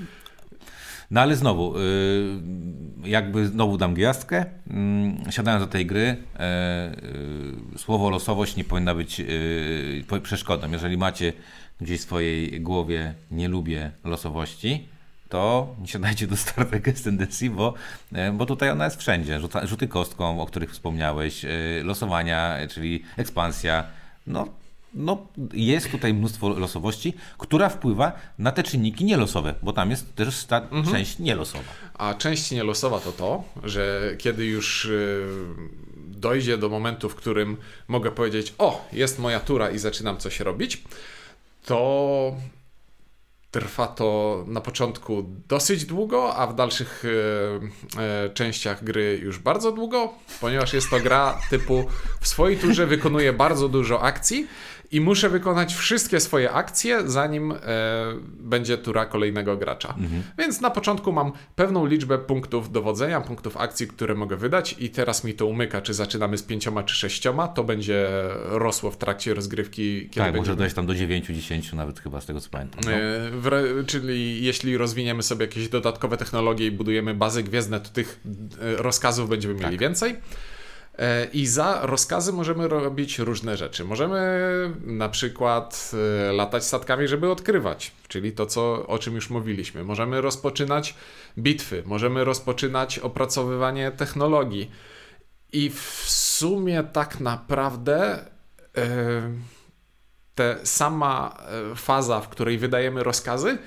No ale znowu, jakby znowu dam gwiazdkę, siadając do tej gry, słowo losowość nie powinna być przeszkodą. Jeżeli macie gdzieś w swojej głowie nie lubię losowości, to nie siadajcie do Star Trek Ascendancy, bo, bo tutaj ona jest wszędzie. Rzuta, rzuty kostką, o których wspomniałeś, losowania, czyli ekspansja, no No, jest tutaj mnóstwo losowości, która wpływa na te czynniki nielosowe, bo tam jest też ta mhm. część nielosowa. A część nielosowa to to, że kiedy już yy, dojdzie do momentu, w którym mogę powiedzieć, o, jest moja tura i zaczynam coś robić, to trwa to na początku dosyć długo, a w dalszych e, e, częściach gry już bardzo długo, ponieważ jest to gra typu w swojej turze wykonuję bardzo dużo akcji i muszę wykonać wszystkie swoje akcje, zanim e, będzie tura kolejnego gracza. Mhm. Więc na początku mam pewną liczbę punktów dowodzenia, punktów akcji, które mogę wydać i teraz mi to umyka, czy zaczynamy z pięcioma, czy sześcioma. To będzie rosło w trakcie rozgrywki. Kiedy tak, będziemy... może dojść tam do dziewięciu, dziesięciu nawet chyba z tego co pamiętam. No. E, w, czyli jeśli rozwiniemy sobie jakieś dodatkowe technologie i budujemy bazy gwiezdne, to tych rozkazów będziemy mieli tak. więcej. I za rozkazy możemy robić różne rzeczy. Możemy na przykład latać statkami, żeby odkrywać, czyli to, co, o czym już mówiliśmy. Możemy rozpoczynać bitwy, możemy rozpoczynać opracowywanie technologii. I w sumie tak naprawdę yy, ta sama faza, w której wydajemy rozkazy,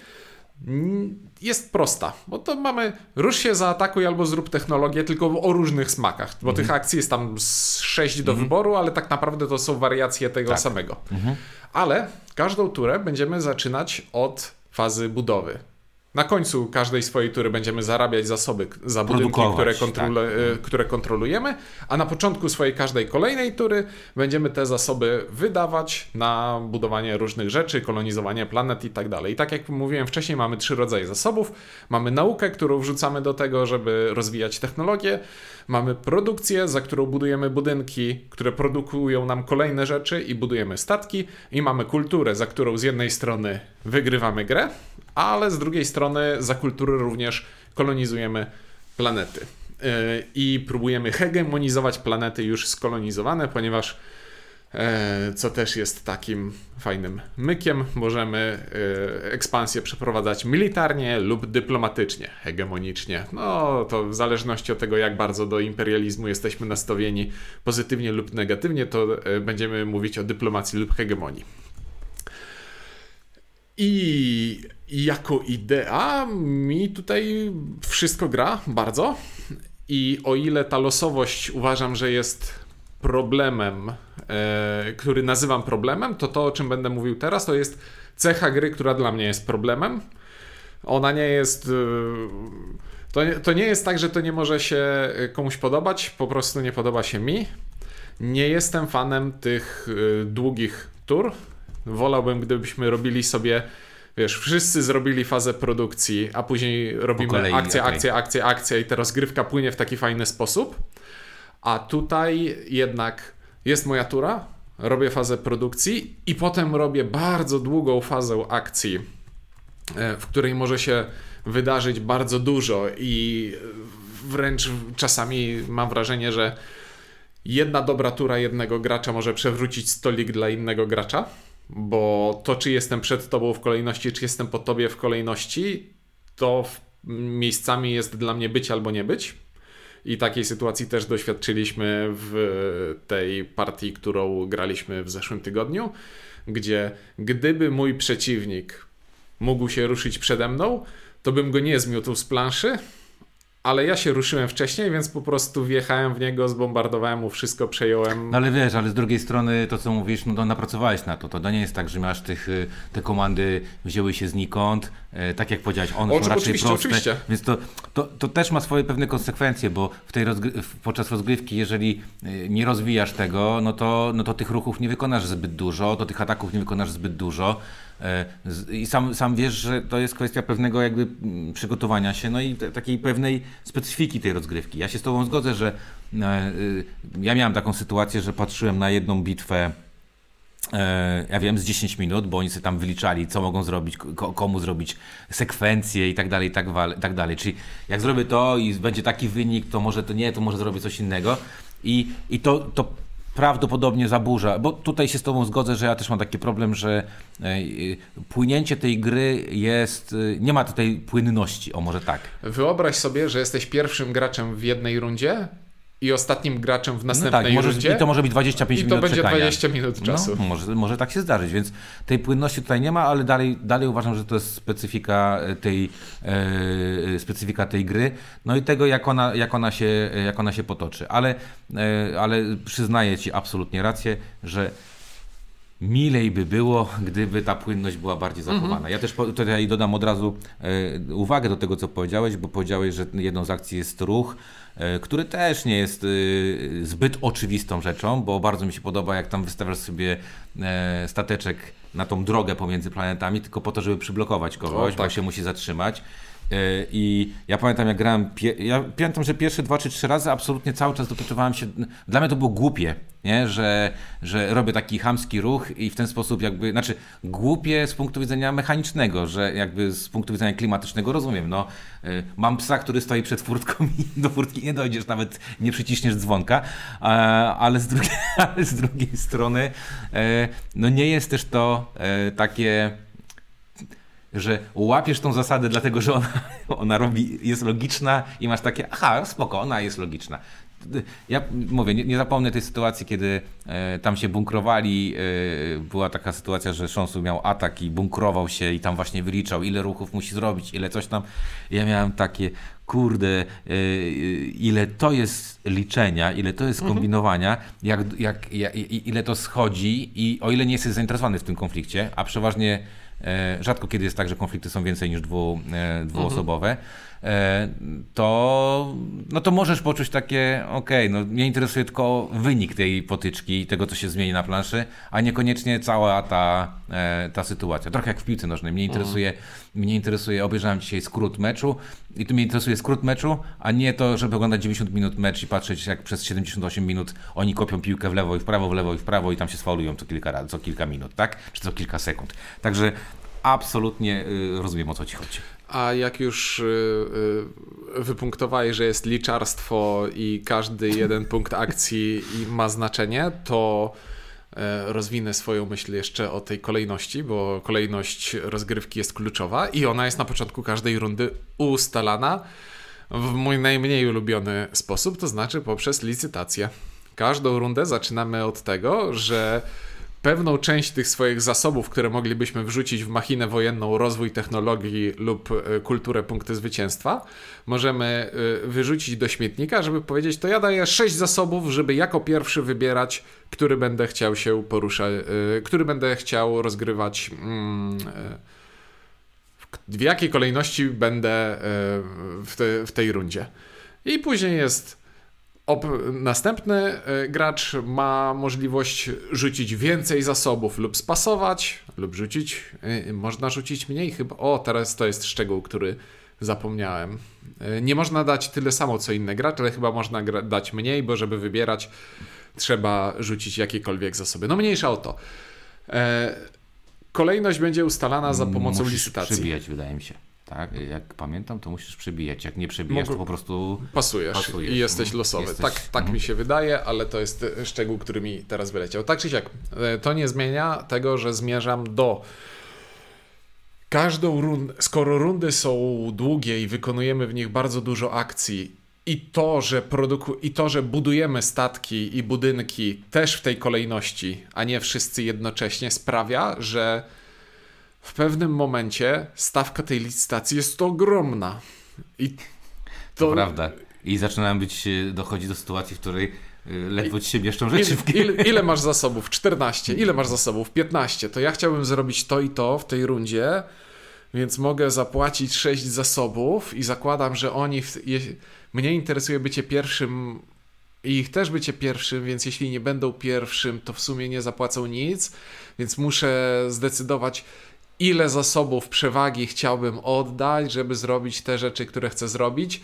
jest prosta, bo to mamy rusz się, zaatakuj albo zrób technologię, tylko o różnych smakach, bo mm-hmm. tych akcji jest tam z sześć do mm-hmm. wyboru, ale tak naprawdę to są wariacje tego tak. samego. Mm-hmm. Ale każdą turę będziemy zaczynać od fazy budowy. Na końcu każdej swojej tury będziemy zarabiać zasoby za budynki, które, kontrole, tak. które kontrolujemy, a na początku swojej każdej kolejnej tury będziemy te zasoby wydawać na budowanie różnych rzeczy, kolonizowanie planet i tak dalej. I tak jak mówiłem wcześniej, mamy trzy rodzaje zasobów. Mamy naukę, którą wrzucamy do tego, żeby rozwijać technologię. Mamy produkcję, za którą budujemy budynki, które produkują nam kolejne rzeczy i budujemy statki. I mamy kulturę, za którą z jednej strony wygrywamy grę, ale z drugiej strony za kulturę również kolonizujemy planety. Yy, I próbujemy hegemonizować planety już skolonizowane, ponieważ yy, co też jest takim fajnym mykiem, możemy yy, ekspansję przeprowadzać militarnie lub dyplomatycznie, hegemonicznie. No to w zależności od tego, jak bardzo do imperializmu jesteśmy nastawieni pozytywnie lub negatywnie, to yy, będziemy mówić o dyplomacji lub hegemonii. I jako idea mi tutaj wszystko gra bardzo i o ile ta losowość uważam, że jest problemem, e, który nazywam problemem, to to, o czym będę mówił teraz, to jest cecha gry, która dla mnie jest problemem. Ona nie jest... E, To, to nie jest tak, że to nie może się komuś podobać, po prostu nie podoba się mi. Nie jestem fanem tych y, długich tur. Wolałbym, gdybyśmy robili sobie, wiesz, wszyscy zrobili fazę produkcji, a później robimy kolei, akcję, okay. akcję, akcję, akcję i ta rozgrywka płynie w taki fajny sposób. A tutaj jednak jest moja tura, robię fazę produkcji i potem robię bardzo długą fazę akcji, w której może się wydarzyć bardzo dużo i wręcz czasami mam wrażenie, że jedna dobra tura jednego gracza może przewrócić stolik dla innego gracza, bo to, czy jestem przed tobą w kolejności, czy jestem po tobie w kolejności, to miejscami jest dla mnie być albo nie być. I takiej sytuacji też doświadczyliśmy w tej partii, którą graliśmy w zeszłym tygodniu, gdzie gdyby mój przeciwnik mógł się ruszyć przede mną, to bym go nie zmiótł z planszy, ale ja się ruszyłem wcześniej, więc po prostu wjechałem w niego, zbombardowałem mu wszystko, przejąłem. No ale wiesz, ale z drugiej strony to, co mówisz, no to napracowałeś na to. To, to nie jest tak, że masz tych, te komandy wzięły się znikąd, tak jak powiedziałeś, one są raczej oczywiście, proste. Oczywiście. Więc to, to, to też ma swoje pewne konsekwencje, bo w tej rozgry- podczas rozgrywki, jeżeli nie rozwijasz tego, no to, no to tych ruchów nie wykonasz zbyt dużo, to tych ataków nie wykonasz zbyt dużo. I sam, sam wiesz, że to jest kwestia pewnego jakby przygotowania się, no i te, takiej pewnej specyfiki tej rozgrywki. Ja się z tobą zgodzę, że e, ja miałem taką sytuację, że patrzyłem na jedną bitwę, e, ja wiem, z dziesięć minut, bo oni sobie tam wyliczali, co mogą zrobić, ko, komu zrobić sekwencje i tak dalej, i tak, tak dalej. Czyli jak zrobię to i będzie taki wynik, to może to nie, to może zrobię coś innego. I, i to, to prawdopodobnie zaburza, bo tutaj się z tobą zgodzę, że ja też mam taki problem, że płynięcie tej gry jest, nie ma tutaj płynności, o może tak. Wyobraź sobie, że jesteś pierwszym graczem w jednej rundzie i ostatnim graczem w następnej no tak, może, rundzie. I to może być dwadzieścia pięć minut I to będzie czekania. dwadzieścia minut czasu. No, może, może tak się zdarzyć, więc tej płynności tutaj nie ma, ale dalej, dalej uważam, że to jest specyfika tej, e, specyfika tej gry, no i tego, jak ona, jak ona, się, jak ona się potoczy. Ale, e, ale przyznaję ci absolutnie rację, że milej by było, gdyby ta płynność była bardziej zachowana. Mhm. Ja też po, tutaj dodam od razu e, uwagę do tego, co powiedziałeś, bo powiedziałeś, że jedną z akcji jest ruch, e, który też nie jest e, zbyt oczywistą rzeczą, bo bardzo mi się podoba, jak tam wystawiasz sobie e, stateczek na tą drogę pomiędzy planetami, tylko po to, żeby przyblokować kogoś, o, tak. bo się musi zatrzymać. I ja pamiętam, jak grałem, ja pamiętam, że pierwsze dwa czy trzy razy absolutnie cały czas dopytywałem się, dla mnie to było głupie, nie? Że, że robię taki chamski ruch i w ten sposób jakby, znaczy głupie z punktu widzenia mechanicznego, że jakby z punktu widzenia klimatycznego rozumiem, no mam psa, który stoi przed furtką i do furtki nie dojdziesz, nawet nie przyciśniesz dzwonka, ale z drugiej, ale z drugiej strony no nie jest też to takie, że łapiesz tą zasadę dlatego, że ona, ona robi, jest logiczna i masz takie, aha, spoko, ona jest logiczna. Ja mówię, nie, nie zapomnę tej sytuacji, kiedy e, tam się bunkrowali, e, była taka sytuacja, że Szonsu miał atak i bunkrował się i tam właśnie wyliczał, ile ruchów musi zrobić, ile coś tam. Ja miałem takie, kurde, e, ile to jest liczenia, ile to jest kombinowania, jak, jak, jak, ile to schodzi i o ile nie jesteś zainteresowany w tym konflikcie, a przeważnie rzadko kiedy jest tak, że konflikty są więcej niż dwu, dwuosobowe, to, no to możesz poczuć takie, okej, okay, no mnie interesuje tylko wynik tej potyczki, tego, co się zmieni na planszy, a niekoniecznie cała ta, ta sytuacja. Trochę jak w piłce nożnej. Mnie interesuje, mnie interesuje, obejrzałem dzisiaj skrót meczu i tu mnie interesuje skrót meczu, a nie to, żeby oglądać dziewięćdziesiąt minut mecz i patrzeć, jak przez siedemdziesiąt osiem minut oni kopią piłkę w lewo i w prawo, w lewo i w prawo i tam się sfaulują co kilka razy, co kilka minut, tak? Czy co kilka sekund. Także absolutnie y, rozumiem, o co ci chodzi. A jak już y, y, wypunktowałeś, że jest liczarstwo i każdy jeden punkt akcji ma znaczenie, to y, rozwinę swoją myśl jeszcze o tej kolejności, bo kolejność rozgrywki jest kluczowa i ona jest na początku każdej rundy ustalana w mój najmniej ulubiony sposób, to znaczy poprzez licytację. Każdą rundę zaczynamy od tego, że pewną część tych swoich zasobów, które moglibyśmy wrzucić w machinę wojenną, rozwój technologii lub kulturę punkty zwycięstwa, możemy wyrzucić do śmietnika, żeby powiedzieć, to ja daję sześć zasobów, żeby jako pierwszy wybierać, który będę chciał się poruszać, który będę chciał rozgrywać w jakiej kolejności będę w, te, w tej rundzie. I później jest op- następny gracz ma możliwość rzucić więcej zasobów lub spasować, lub rzucić, można rzucić mniej chyba. O, teraz to jest szczegół, który zapomniałem. Nie można dać tyle samo co inne gracze, ale chyba można gra- dać mniej, bo żeby wybierać trzeba rzucić jakiekolwiek zasoby. No mniejsza o to. E, kolejność będzie ustalana za pomocą musisz licytacji. Przybijać, wydaje mi się. Tak? Jak pamiętam, to musisz przybijać. Jak nie przebijasz, Mogę... to po prostu pasujesz, pasujesz i jesteś losowy. Jesteś... Tak, tak mhm. mi się wydaje, ale to jest szczegół, który mi teraz wyleciał. Tak czy siak, to nie zmienia tego, że zmierzam do każdą rundę. Skoro rundy są długie i wykonujemy w nich bardzo dużo akcji, I to, że produku- i to, że budujemy statki i budynki też w tej kolejności, a nie wszyscy jednocześnie, sprawia, że w pewnym momencie stawka tej licytacji jest ogromna. I to... to prawda. I zaczynałem być, dochodzi do sytuacji, w której ledwo ci się mieszczą rzeczy. W... Ile, ile masz zasobów? czternaście. Ile masz zasobów? piętnaście. To ja chciałbym zrobić to i to w tej rundzie, więc mogę zapłacić sześć zasobów i zakładam, że oni... W... Mnie interesuje bycie pierwszym i ich też bycie pierwszym, więc jeśli nie będą pierwszym, to w sumie nie zapłacą nic, więc muszę zdecydować, ile zasobów przewagi chciałbym oddać, żeby zrobić te rzeczy, które chcę zrobić.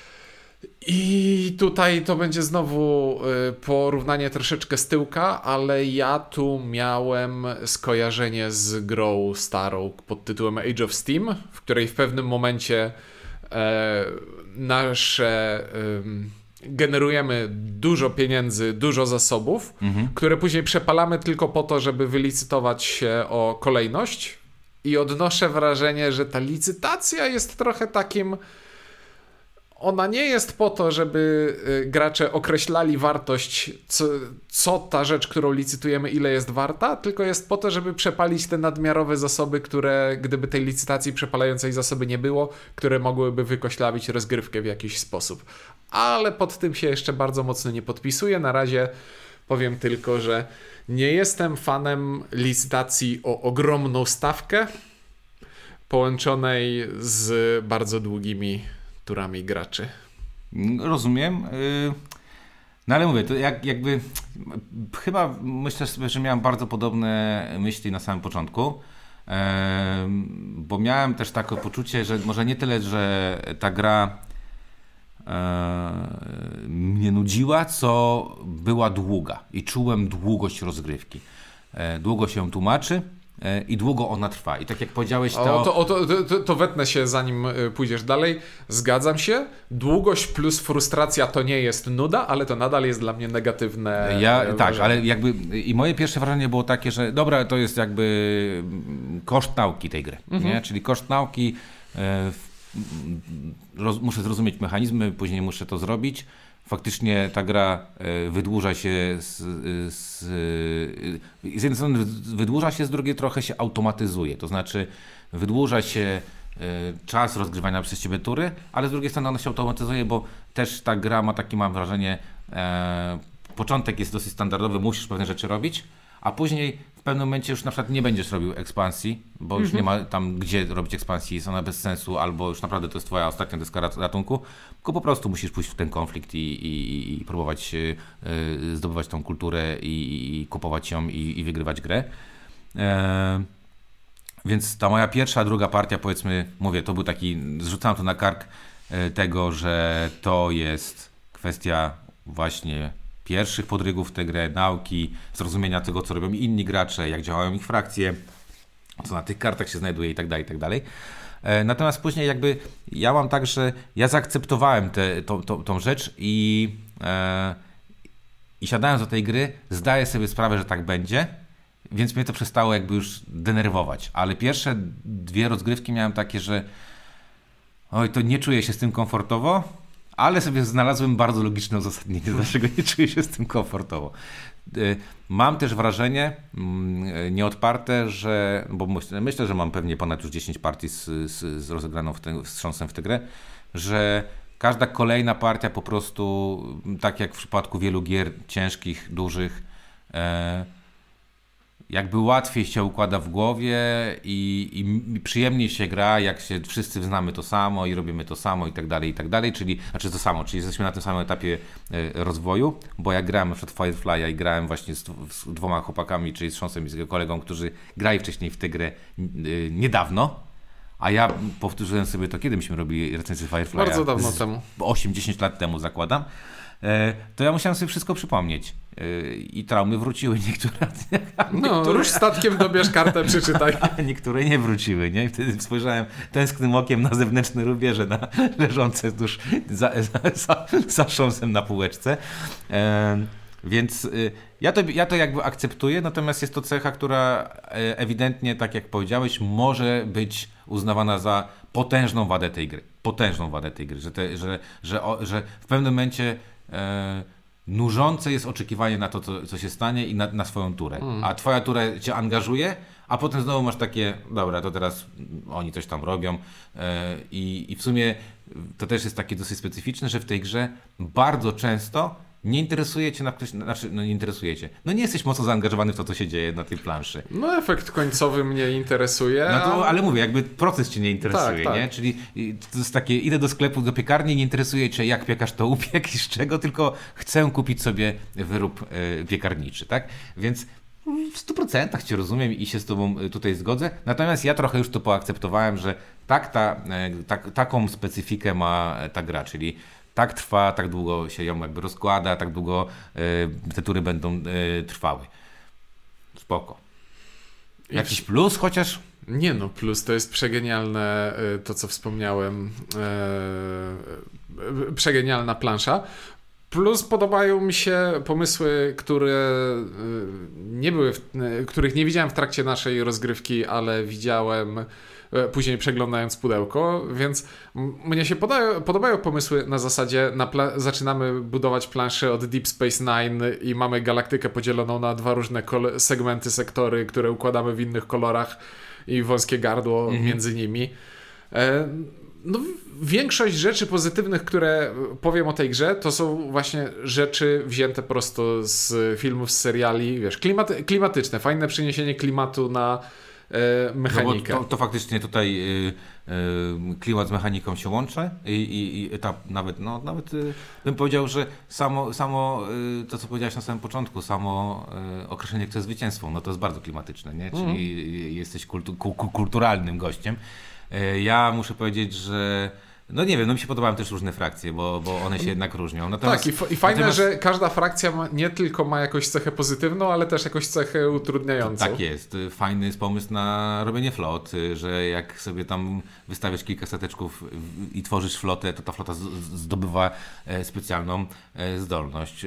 I tutaj to będzie znowu porównanie troszeczkę z tyłka, ale ja tu miałem skojarzenie z grą starą pod tytułem Age of Steam, w której w pewnym momencie e, nasze e, generujemy dużo pieniędzy, dużo zasobów, mhm. które później przepalamy tylko po to, żeby wylicytować się o kolejność. I odnoszę wrażenie, że ta licytacja jest trochę takim... Ona nie jest po to, żeby gracze określali wartość, co, co ta rzecz, którą licytujemy, ile jest warta, tylko jest po to, żeby przepalić te nadmiarowe zasoby, które gdyby tej licytacji przepalającej zasoby nie było, które mogłyby wykoślawić rozgrywkę w jakiś sposób. Ale pod tym się jeszcze bardzo mocno nie podpisuję. Na razie powiem tylko, że nie jestem fanem licytacji o ogromną stawkę połączonej z bardzo długimi turami graczy. Rozumiem. No ale mówię, to jak, jakby chyba myślę sobie, że miałem bardzo podobne myśli na samym początku, bo miałem też takie poczucie, że może nie tyle, że ta gra mnie nudziła, co była długa i czułem długość rozgrywki. Długo się tłumaczy i długo ona trwa. I tak jak powiedziałeś, to... O, to, o, to, to, to wetnę się, zanim pójdziesz dalej. Zgadzam się. Długość plus frustracja to nie jest nuda, ale to nadal jest dla mnie negatywne. Ja, tak, ale jakby i moje pierwsze wrażenie było takie, że dobra, to jest jakby koszt nauki tej gry. Mhm. Nie? Czyli koszt nauki, roz, muszę zrozumieć mechanizmy, później muszę to zrobić. Faktycznie ta gra wydłuża się z, z, z jednej strony wydłuża się, z drugiej trochę się automatyzuje, to znaczy wydłuża się czas rozgrywania przez ciebie tury, ale z drugiej strony ona się automatyzuje, bo też ta gra ma takie, mam wrażenie, e, początek jest dosyć standardowy, musisz pewne rzeczy robić, a później w pewnym momencie już na przykład nie będziesz robił ekspansji, bo już mm-hmm. nie ma tam gdzie robić ekspansji, jest ona bez sensu, albo już naprawdę to jest twoja ostatnia deska ratunku, tylko po prostu musisz pójść w ten konflikt i, i, i próbować y, zdobywać tą kulturę i, i kupować ją i, i wygrywać grę. E, więc ta moja pierwsza, druga partia, powiedzmy, mówię, to był taki, zrzucałem to na kark y, tego, że to jest kwestia właśnie pierwszych podrygów w tę grę, nauki, zrozumienia tego, co robią inni gracze, jak działają ich frakcje, co na tych kartach się znajduje i tak dalej, i tak dalej. Natomiast później jakby ja mam tak, że ja zaakceptowałem tę tą, tą, tą rzecz i, e, i siadając do tej gry, zdaję sobie sprawę, że tak będzie, więc mnie to przestało jakby już denerwować. Ale pierwsze dwie rozgrywki miałem takie, że oj, to nie czuję się z tym komfortowo, ale sobie znalazłem bardzo logiczne uzasadnienie, dlaczego nie czuję się z tym komfortowo. Mam też wrażenie nieodparte, że, bo myślę, myślę, że mam pewnie ponad już dziesięć partii z, z, z rozegraną w te, wstrząsem w tę grę, że każda kolejna partia po prostu, tak jak w przypadku wielu gier ciężkich, dużych, e, jakby łatwiej się układa w głowie i, i przyjemniej się gra, jak się wszyscy znamy to samo i robimy to samo i tak dalej, i tak dalej, czyli, znaczy to samo, czyli jesteśmy na tym samym etapie e, rozwoju, bo ja grałem na przykład Firefly'a i grałem właśnie z, z dwoma chłopakami, czyli z Szonsem i z jego kolegą, którzy grali wcześniej w tę grę e, niedawno, a ja powtórzyłem sobie to, kiedy myśmy robili recenzję Firefly'a. Bardzo dawno z, temu. osiem dziesięć lat temu zakładam. To ja musiałem sobie wszystko przypomnieć. I traumy wróciły niektóre. No, niektóre... rusz statkiem, dobierz kartę, przeczytaj. A niektóre nie wróciły, nie? I wtedy spojrzałem tęsknym okiem na zewnętrzne rubieże na, leżące tuż za, za, za, za Szonsem na półeczce. E, więc y, ja, to, ja to jakby akceptuję, natomiast jest to cecha, która ewidentnie, tak jak powiedziałeś, może być uznawana za potężną wadę tej gry. Potężną wadę tej gry, że, te, że, że, o, że w pewnym momencie e, nużące jest oczekiwanie na to, co, co się stanie i na, na swoją turę. Mm. A twoja tura cię angażuje, a potem znowu masz takie, dobra, to teraz oni coś tam robią e, i, i w sumie to też jest takie dosyć specyficzne, że w tej grze bardzo często nie interesuje cię na ktoś, znaczy no nie interesuje cię. No nie jesteś mocno zaangażowany w to, co się dzieje na tej planszy. No efekt końcowy mnie interesuje. No to, ale mówię, jakby proces cię nie interesuje, tak, nie? tak. Czyli to jest takie, idę do sklepu, do piekarni, nie interesuje cię, jak piekarz to upiekł i z czego, tylko chcę kupić sobie wyrób e, piekarniczy, tak? Więc w stu procentach cię rozumiem i się z tobą tutaj zgodzę. Natomiast ja trochę już to poakceptowałem, że tak ta, e, tak, taką specyfikę ma ta gra, czyli tak trwa, tak długo się ją jakby rozkłada, tak długo y, te tury będą y, trwały. Spoko. Jakiś plus chociaż? Nie no, plus to jest przegenialne y, to, co wspomniałem. Y, y, przegenialna plansza. Plus podobają mi się pomysły, które y, nie były, w, y, których nie widziałem w trakcie naszej rozgrywki, ale widziałem później przeglądając pudełko, więc mnie się podają, podobają pomysły na zasadzie na pla- zaczynamy budować planszę od Deep Space Nine i mamy galaktykę podzieloną na dwa różne kol- segmenty, sektory, które układamy w innych kolorach i wąskie gardło mhm. między nimi. E, no, większość rzeczy pozytywnych, które powiem o tej grze, to są właśnie rzeczy wzięte prosto z filmów, z seriali, wiesz, klimaty- klimatyczne, fajne przeniesienie klimatu na mechanikę. No bo to, to faktycznie tutaj y, y, klimat z mechaniką się łączy i, i, i etap nawet, no nawet y, bym powiedział, że samo, samo y, to co powiedziałeś na samym początku, samo y, określenie, kto jest zwycięstwą, no to jest bardzo klimatyczne, nie? Czyli mm. jesteś kultu, ku, kulturalnym gościem. Y, ja muszę powiedzieć, że no nie wiem, no mi się podobają też różne frakcje, bo, bo one się jednak różnią. Natomiast, tak, i, f- i fajne, natomiast... że każda frakcja ma, nie tylko ma jakąś cechę pozytywną, ale też jakąś cechę utrudniającą. Tak jest. Fajny jest pomysł na robienie flot, że jak sobie tam wystawiasz kilka stateczków i tworzysz flotę, to ta flota zdobywa specjalną zdolność.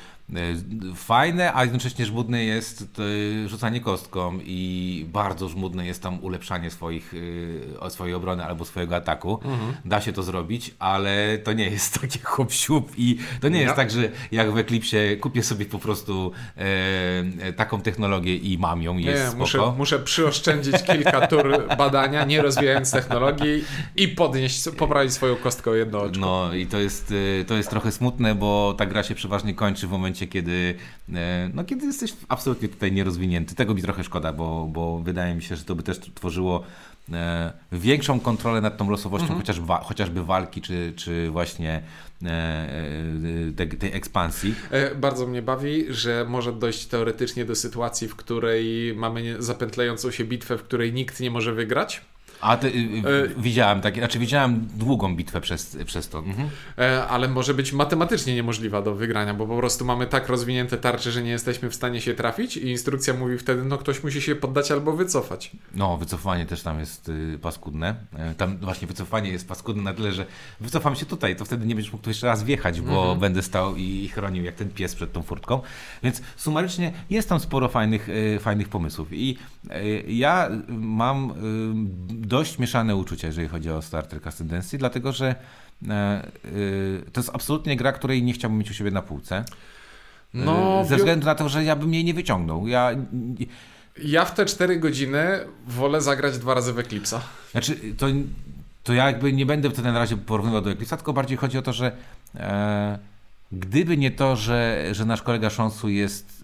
Fajne, a jednocześnie żmudne jest rzucanie kostką i bardzo żmudne jest tam ulepszanie swoich, swojej obrony albo swojego ataku. Mhm. Da się to zrobić, ale to nie jest takie hop siup i to nie jest no. tak, że jak w Eclipsie kupię sobie po prostu e, taką technologię i mam ją i jest nie, spoko. Muszę, muszę przyoszczędzić kilka tur badania, nie rozwijając technologii i podnieść, poprawić swoją kostkę o jedno oczko. No i to jest, to jest trochę smutne, bo ta gra się przeważnie kończy w momencie, kiedy, no, kiedy jesteś absolutnie tutaj nierozwinięty. Tego mi trochę szkoda, bo, bo wydaje mi się, że to by też tworzyło e, większą kontrolę nad tą losowością, mhm. chociaż wa, chociażby walki, czy, czy właśnie e, tej, tej ekspansji. E, bardzo mnie bawi, że może dojść teoretycznie do sytuacji, w której mamy zapętlającą się bitwę, w której nikt nie może wygrać. A ty, y, e, widziałem takie, znaczy widziałem długą bitwę przez, przez to. Mhm. E, ale może być matematycznie niemożliwa do wygrania, bo po prostu mamy tak rozwinięte tarcze, że nie jesteśmy w stanie się trafić i instrukcja mówi wtedy, no ktoś musi się poddać albo wycofać. No, wycofanie też tam jest y, paskudne. E, tam właśnie wycofanie jest paskudne na tyle, że wycofam się tutaj, to wtedy nie będziesz mógł tu jeszcze raz wjechać, bo mhm. będę stał i chronił jak ten pies przed tą furtką. Więc sumarycznie jest tam sporo fajnych, y, fajnych pomysłów i y, ja mam y, dość mieszane uczucia, jeżeli chodzi o Star Trek Ascendancy, dlatego że e, e, to jest absolutnie gra, której nie chciałbym mieć u siebie na półce. No, ze względu na to, że ja bym jej nie wyciągnął. Ja, ja w te cztery godziny wolę zagrać dwa razy w Eclipse'a. Znaczy, to, to ja jakby nie będę wtedy na razie porównywał do Eclipse'a, tylko bardziej chodzi o to, że e, gdyby nie to, że, że nasz kolega Szonsu jest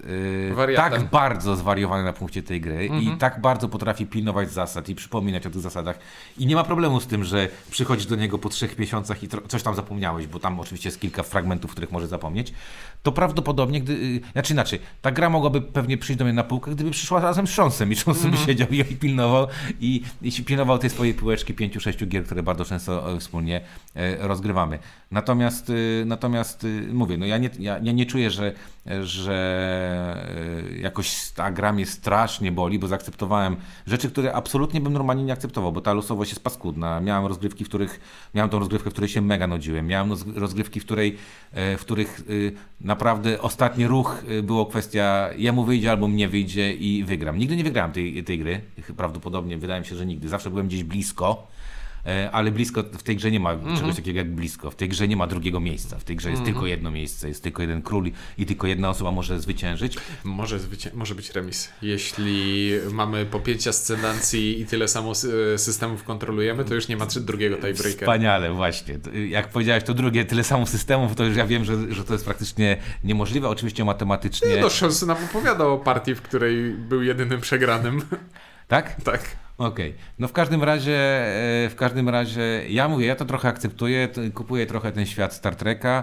yy, tak bardzo zwariowany na punkcie tej gry mm-hmm. i tak bardzo potrafi pilnować zasad i przypominać o tych zasadach i nie ma problemu z tym, że przychodzisz do niego po trzech miesiącach i tro- coś tam zapomniałeś, bo tam oczywiście jest kilka fragmentów, których może zapomnieć, to prawdopodobnie, gdy, yy, znaczy inaczej, ta gra mogłaby pewnie przyjść do mnie na półkę, gdyby przyszła razem z Trząsem i Trząs mm-hmm. by siedział i, i pilnował i, i pilnował tej swojej półeczki pięciu, sześciu gier, które bardzo często wspólnie yy, rozgrywamy. Natomiast, yy, natomiast yy, mówię, no ja nie, ja, ja nie czuję, że, że jakoś ta gra mnie strasznie boli, bo zaakceptowałem rzeczy, które absolutnie bym normalnie nie akceptował, bo ta losowość jest paskudna. Miałem rozgrywki, w których miałem tą rozgrywkę, w której się mega nudziłem. Miałem rozgrywki, w której w których naprawdę ostatni ruch było kwestia jemu wyjdzie albo mnie wyjdzie i wygram. Nigdy nie wygrałem tej, tej gry, prawdopodobnie, wydaje mi się, że nigdy. Zawsze byłem gdzieś blisko. Ale blisko, w tej grze nie ma mm-hmm. czegoś takiego jak blisko. W tej grze nie ma drugiego miejsca. W tej grze jest mm-hmm. tylko jedno miejsce, jest tylko jeden król i tylko jedna osoba może zwyciężyć. Może, zwycię- może być remis. Jeśli mamy po pięć ascendancji i tyle samo systemów kontrolujemy, to już nie ma drugiego tiebreakera. Wspaniale, właśnie. Jak powiedziałeś to drugie, tyle samo systemów, to już ja wiem, że, że to jest praktycznie niemożliwe. Oczywiście matematycznie... Nie, no Szons nam opowiadał o partii, w której był jedynym przegranym. Tak? Tak. Okej, okay. No w każdym razie, w każdym razie, ja mówię, ja to trochę akceptuję, kupuję trochę ten świat Star Treka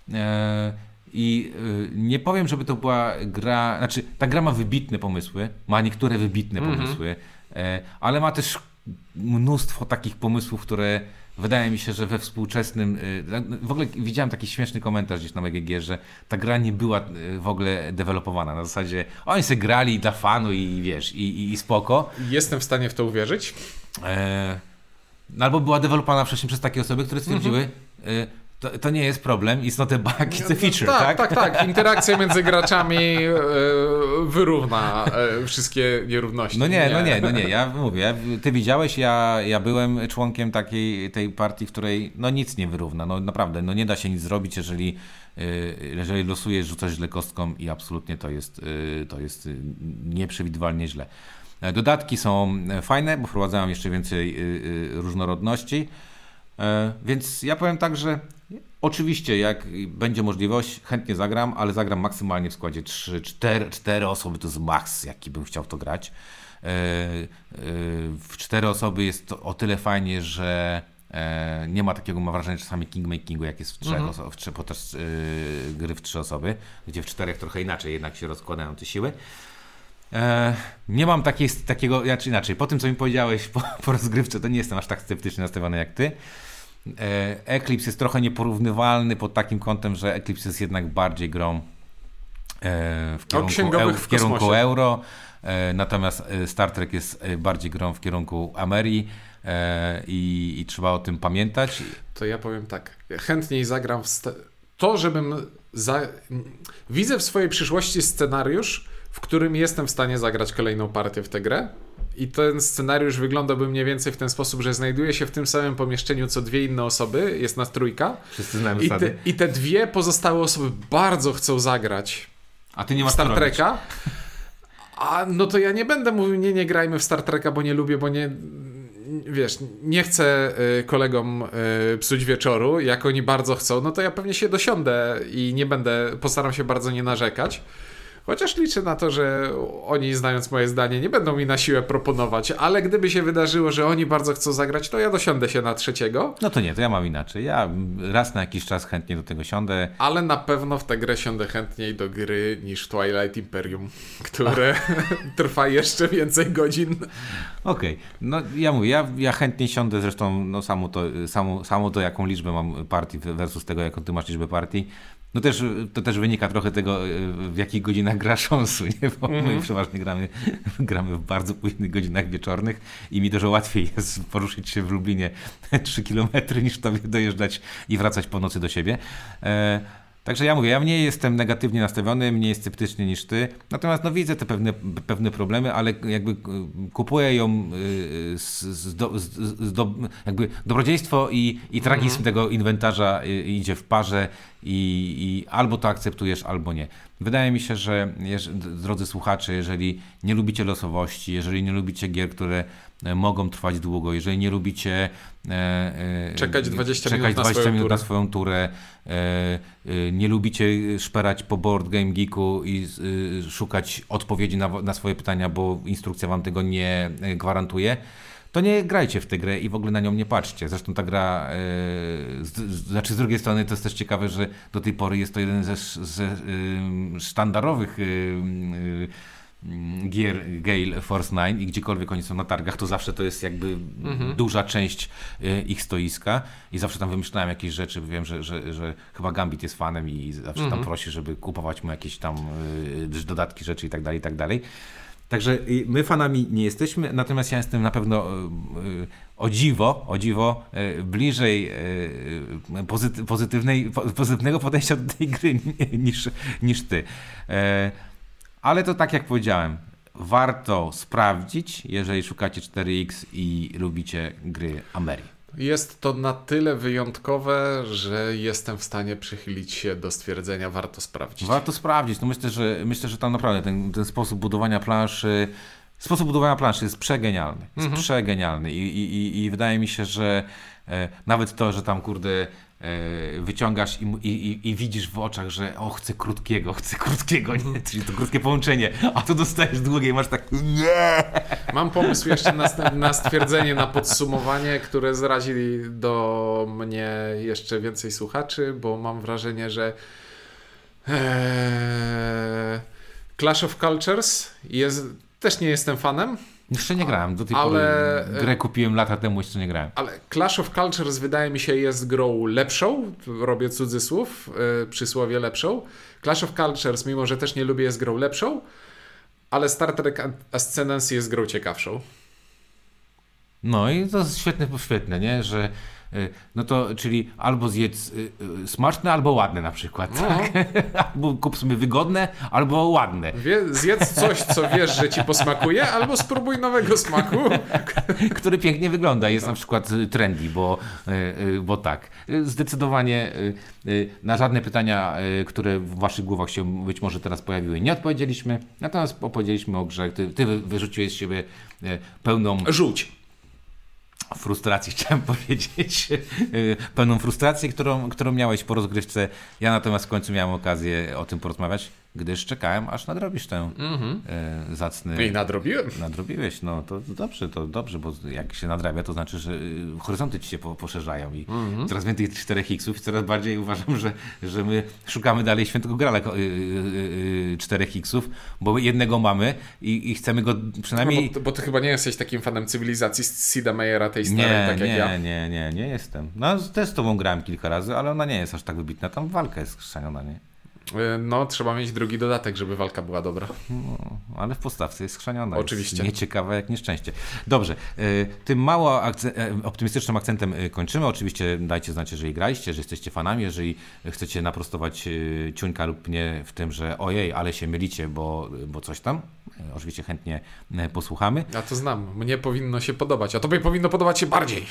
i nie powiem, żeby to była gra, znaczy ta gra ma wybitne pomysły, ma niektóre wybitne mm-hmm. pomysły, ale ma też mnóstwo takich pomysłów, które wydaje mi się, że we współczesnym... W ogóle widziałem taki śmieszny komentarz gdzieś na B G G, że ta gra nie była w ogóle dewelopowana. Na zasadzie oni sobie grali dla fanu i wiesz, i, i, i spoko. Jestem w stanie w to uwierzyć. E, no albo była dewelopowana wcześniej przez takie osoby, które stwierdziły... Mm-hmm. E, To, to nie jest problem, it's not a bug, it's a feature, no, tak? Tak, tak, tak. Interakcja między graczami e, wyrówna e, wszystkie nierówności. No nie, nie, no nie, no nie. Ja mówię, ty widziałeś, ja, ja byłem członkiem takiej tej partii, w której no nic nie wyrówna. No naprawdę, no nie da się nic zrobić, jeżeli, jeżeli losujesz, rzucasz źle kostką i absolutnie to jest, to jest nieprzewidywalnie źle. Dodatki są fajne, bo wprowadzają jeszcze więcej różnorodności. Więc ja powiem tak, że oczywiście jak będzie możliwość, chętnie zagram, ale zagram maksymalnie w składzie trzy cztery osoby, to jest maks, jaki bym chciał w to grać. W cztery osoby jest to o tyle fajnie, że nie ma takiego, mam wrażenie, czasami kingmakingu, jak jest w trzech mhm. oso- w trzy, podczas yy, gry w trzy osoby, gdzie w czterech trochę inaczej jednak się rozkładają te siły. Nie mam takiej, takiego, ja czy inaczej, po tym co mi powiedziałeś po, po rozgrywce, to nie jestem aż tak sceptycznie nastawiony jak ty. Eclipse jest trochę nieporównywalny pod takim kątem, że Eclipse jest jednak bardziej grą w kierunku, eu, w kierunku euro, natomiast Star Trek jest bardziej grą w kierunku Amerii i, i trzeba o tym pamiętać. To ja powiem tak, chętniej zagram w sta- to, żebym za... widzę w swojej przyszłości scenariusz, w którym jestem w stanie zagrać kolejną partię w tę grę i ten scenariusz wyglądałby mniej więcej w ten sposób, że znajduję się w tym samym pomieszczeniu co dwie inne osoby, jest nas trójka. Wszyscy znamy i te, I te dwie pozostałe osoby bardzo chcą zagrać A ty nie masz Star Treka. A no to ja nie będę mówił, nie, nie grajmy w Star Treka, bo nie lubię, bo nie... Wiesz, nie chcę y, kolegom y, psuć wieczoru, jak oni bardzo chcą, no to ja pewnie się dosiądę i nie będę, postaram się bardzo nie narzekać. Chociaż liczę na to, że oni, znając moje zdanie, nie będą mi na siłę proponować, ale gdyby się wydarzyło, że oni bardzo chcą zagrać, to ja dosiądę się na trzeciego. No to nie, to ja mam inaczej. Ja raz na jakiś czas chętnie do tego siądę. Ale na pewno w tę grę siądę chętniej do gry niż Twilight Imperium, które trwa jeszcze więcej godzin. Okej, okay. No ja mówię, ja, ja chętnie siądę, zresztą no samo to, samo, samo to, jaką liczbę mam partii versus tego, jaką ty masz liczbę partii. No też, to też wynika trochę tego, w jakich godzinach gra Szonsu, nie? Bo mm-hmm. my przeważnie gramy, gramy w bardzo późnych godzinach wieczornych i mi dużo łatwiej jest poruszyć się w Lublinie trzy kilometry niż tobie dojeżdżać i wracać po nocy do siebie. E, Także ja mówię, ja mniej jestem negatywnie nastawiony, mniej sceptycznie niż ty, natomiast no widzę te pewne, pewne problemy, ale jakby kupuję ją z, z, do, z, z do, jakby dobrodziejstwo i, i tragizm mm-hmm. tego inwentarza idzie w parze i, i albo to akceptujesz, albo nie. wydaje mi się, że jeż, drodzy słuchacze, jeżeli nie lubicie losowości, jeżeli nie lubicie gier, które mogą trwać długo, jeżeli nie lubicie e, e, czekać dwadzieścia czekać minut, na, dwadzieścia swoją minut turę. na swoją turę, e, e, nie lubicie szperać po Board Game Geeku i e, szukać odpowiedzi na, na swoje pytania, bo instrukcja wam tego nie gwarantuje, to nie grajcie w tę grę i w ogóle na nią nie patrzcie. Zresztą ta gra, e, z, z, znaczy z drugiej strony to jest też ciekawe, że do tej pory jest to jeden ze, ze e, sztandarowych e, e, gier Gale Force dziewięć i gdziekolwiek oni są na targach, to zawsze to jest jakby mhm. duża część e, ich stoiska i zawsze tam wymyślałem jakieś rzeczy, wiem, że, że, że chyba Gambit jest fanem i zawsze mhm. tam prosi, żeby kupować mu jakieś tam e, dodatki, rzeczy i tak dalej, i tak dalej. Także my fanami nie jesteśmy, natomiast ja jestem na pewno o dziwo, o dziwo bliżej pozyty, pozytywnej, pozytywnego podejścia do tej gry niż, niż ty. Ale to tak jak powiedziałem, warto sprawdzić, jeżeli szukacie cztery X i lubicie gry Ameri. Jest to na tyle wyjątkowe, że jestem w stanie przychylić się do stwierdzenia, warto sprawdzić. Warto sprawdzić. No myślę, że myślę, że tam naprawdę ten, ten sposób budowania planszy, sposób budowania planszy jest przegenialny. Jest mhm. przegenialny I, i, i, i wydaje mi się, że e, nawet to, że tam kurde e, wyciągasz i, i, i widzisz w oczach, że o, chcę krótkiego, chcę krótkiego, nie? Czyli to krótkie połączenie, a tu dostajesz długie i masz tak nie. Mam pomysł jeszcze na, na stwierdzenie, na podsumowanie, które zrazi do mnie jeszcze więcej słuchaczy, bo mam wrażenie, że ee, Clash of Cultures jest, też nie jestem fanem. Jeszcze nie grałem, do tej ale, pory grę kupiłem lata temu, jeszcze nie grałem. Ale Clash of Cultures wydaje mi się jest grą lepszą, robię cudzysłów, yy, przysłowie lepszą. Clash of Cultures, mimo że też nie lubię, jest grą lepszą, ale Star Trek Ascendancy jest grą ciekawszą. No i to jest świetne, świetne, nie? Że no to, czyli albo zjedz smaczne, albo ładne na przykład. No. Tak? Albo kup sobie wygodne, albo ładne. Wie, zjedz coś, co wiesz, że ci posmakuje, albo spróbuj nowego smaku. Który pięknie wygląda. Jest no. na przykład trendy, bo, bo tak. Zdecydowanie na żadne pytania, które w waszych głowach się być może teraz pojawiły, nie odpowiedzieliśmy. Natomiast opowiedzieliśmy o grze. Ty, ty wyrzuciłeś z siebie pełną... Rzuć. Frustracji chciałem powiedzieć, pełną frustrację, którą, którą miałeś po rozgrywce. Ja natomiast w końcu miałem okazję o tym porozmawiać, gdyż czekałem, aż nadrobisz tę mm-hmm. e, zacny... I nadrobiłem. Nadrobiłeś, no to dobrze, to dobrze, bo jak się nadrabia, to znaczy, że horyzonty ci się po, poszerzają i mm-hmm. coraz więcej tych czterech X-ów i coraz bardziej uważam, że, że my szukamy dalej świętego grala czterech X-ów, bo jednego mamy i, i chcemy go przynajmniej... No, bo, bo ty chyba nie jesteś takim fanem cywilizacji Sida Meiera, tej starej, nie, tak jak nie, ja. Nie, nie, nie, nie jestem. No też z tobą grałem kilka razy, ale ona nie jest aż tak wybitna. Tam walka jest skrzaniona, nie? No, trzeba mieć drugi dodatek, żeby walka była dobra. No, ale w podstawce jest skrzaniona. Oczywiście. Jest nieciekawa jak nieszczęście. Dobrze, tym mało akce- optymistycznym akcentem kończymy. Oczywiście dajcie znać, jeżeli graliście, że jesteście fanami, jeżeli chcecie naprostować ciuńka lub mnie w tym, że ojej, ale się mylicie, bo, bo coś tam. Oczywiście chętnie posłuchamy. Ja to znam. Mnie powinno się podobać, a tobie powinno podobać się bardziej.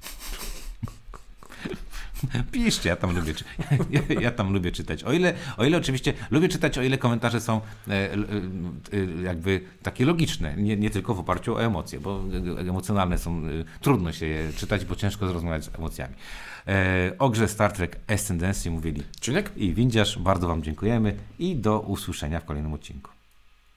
Piszcie, ja tam lubię, czy... ja, ja tam lubię czytać. O ile, o ile oczywiście lubię czytać, o ile komentarze są e, e, jakby takie logiczne, nie, nie tylko w oparciu o emocje, bo emocjonalne są, e, trudno się je czytać, bo ciężko zrozumieć z emocjami. E, o grze Star Trek Ascendancy mówili Ciuniek i Windziarz. Bardzo wam dziękujemy i do usłyszenia w kolejnym odcinku.